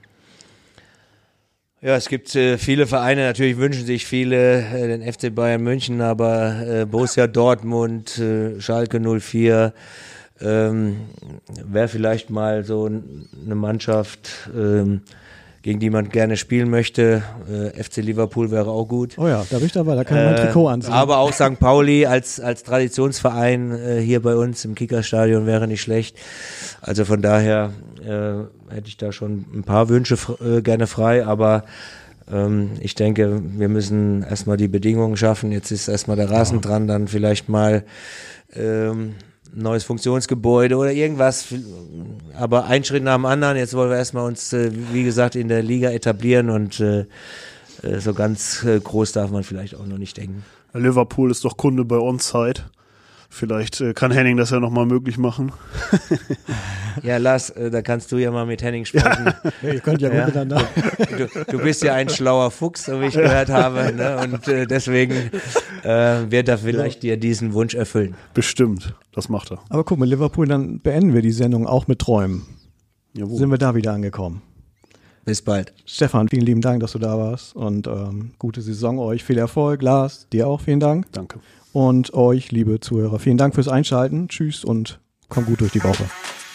Ja, es gibt äh, viele Vereine, natürlich wünschen sich viele äh, den F C Bayern München, aber äh, Borussia Dortmund, äh, Schalke null vier, ähm, wäre vielleicht mal so eine Mannschaft, ähm, gegen die man gerne spielen möchte. Äh, F C Liverpool wäre auch gut. Oh ja, da bin ich dabei, da kann man ein Äh, Trikot anziehen. Aber auch Sankt Pauli als als Traditionsverein äh, hier bei uns im Kickerstadion wäre nicht schlecht. Also von daher äh, hätte ich da schon ein paar Wünsche äh, gerne frei, aber ähm, ich denke, wir müssen erstmal die Bedingungen schaffen. Jetzt ist erstmal der Rasen ja. dran, dann vielleicht mal ähm, neues Funktionsgebäude oder irgendwas, aber ein Schritt nach dem anderen. Jetzt wollen wir erstmal uns, äh, wie gesagt, in der Liga etablieren und äh, so ganz äh, groß darf man vielleicht auch noch nicht denken. Liverpool ist doch Kunde bei On-Site. Vielleicht äh, kann Henning das ja nochmal möglich machen. Ja, Lars, äh, da kannst du ja mal mit Henning sprechen. Ja, ihr könnt ja gut ja. miteinander. Du, du bist ja ein schlauer Fuchs, so wie ich gehört habe, ne? Und äh, deswegen äh, wird er vielleicht ja. dir diesen Wunsch erfüllen. Bestimmt, das macht er. Aber guck mal, Liverpool, dann beenden wir die Sendung auch mit Träumen. Jawohl. Sind wir da wieder angekommen. Bis bald. Stefan, vielen lieben Dank, dass du da warst und ähm, gute Saison euch, viel Erfolg. Lars, dir auch vielen Dank. Danke. Und euch, liebe Zuhörer, vielen Dank fürs Einschalten. Tschüss und komm gut durch die Woche.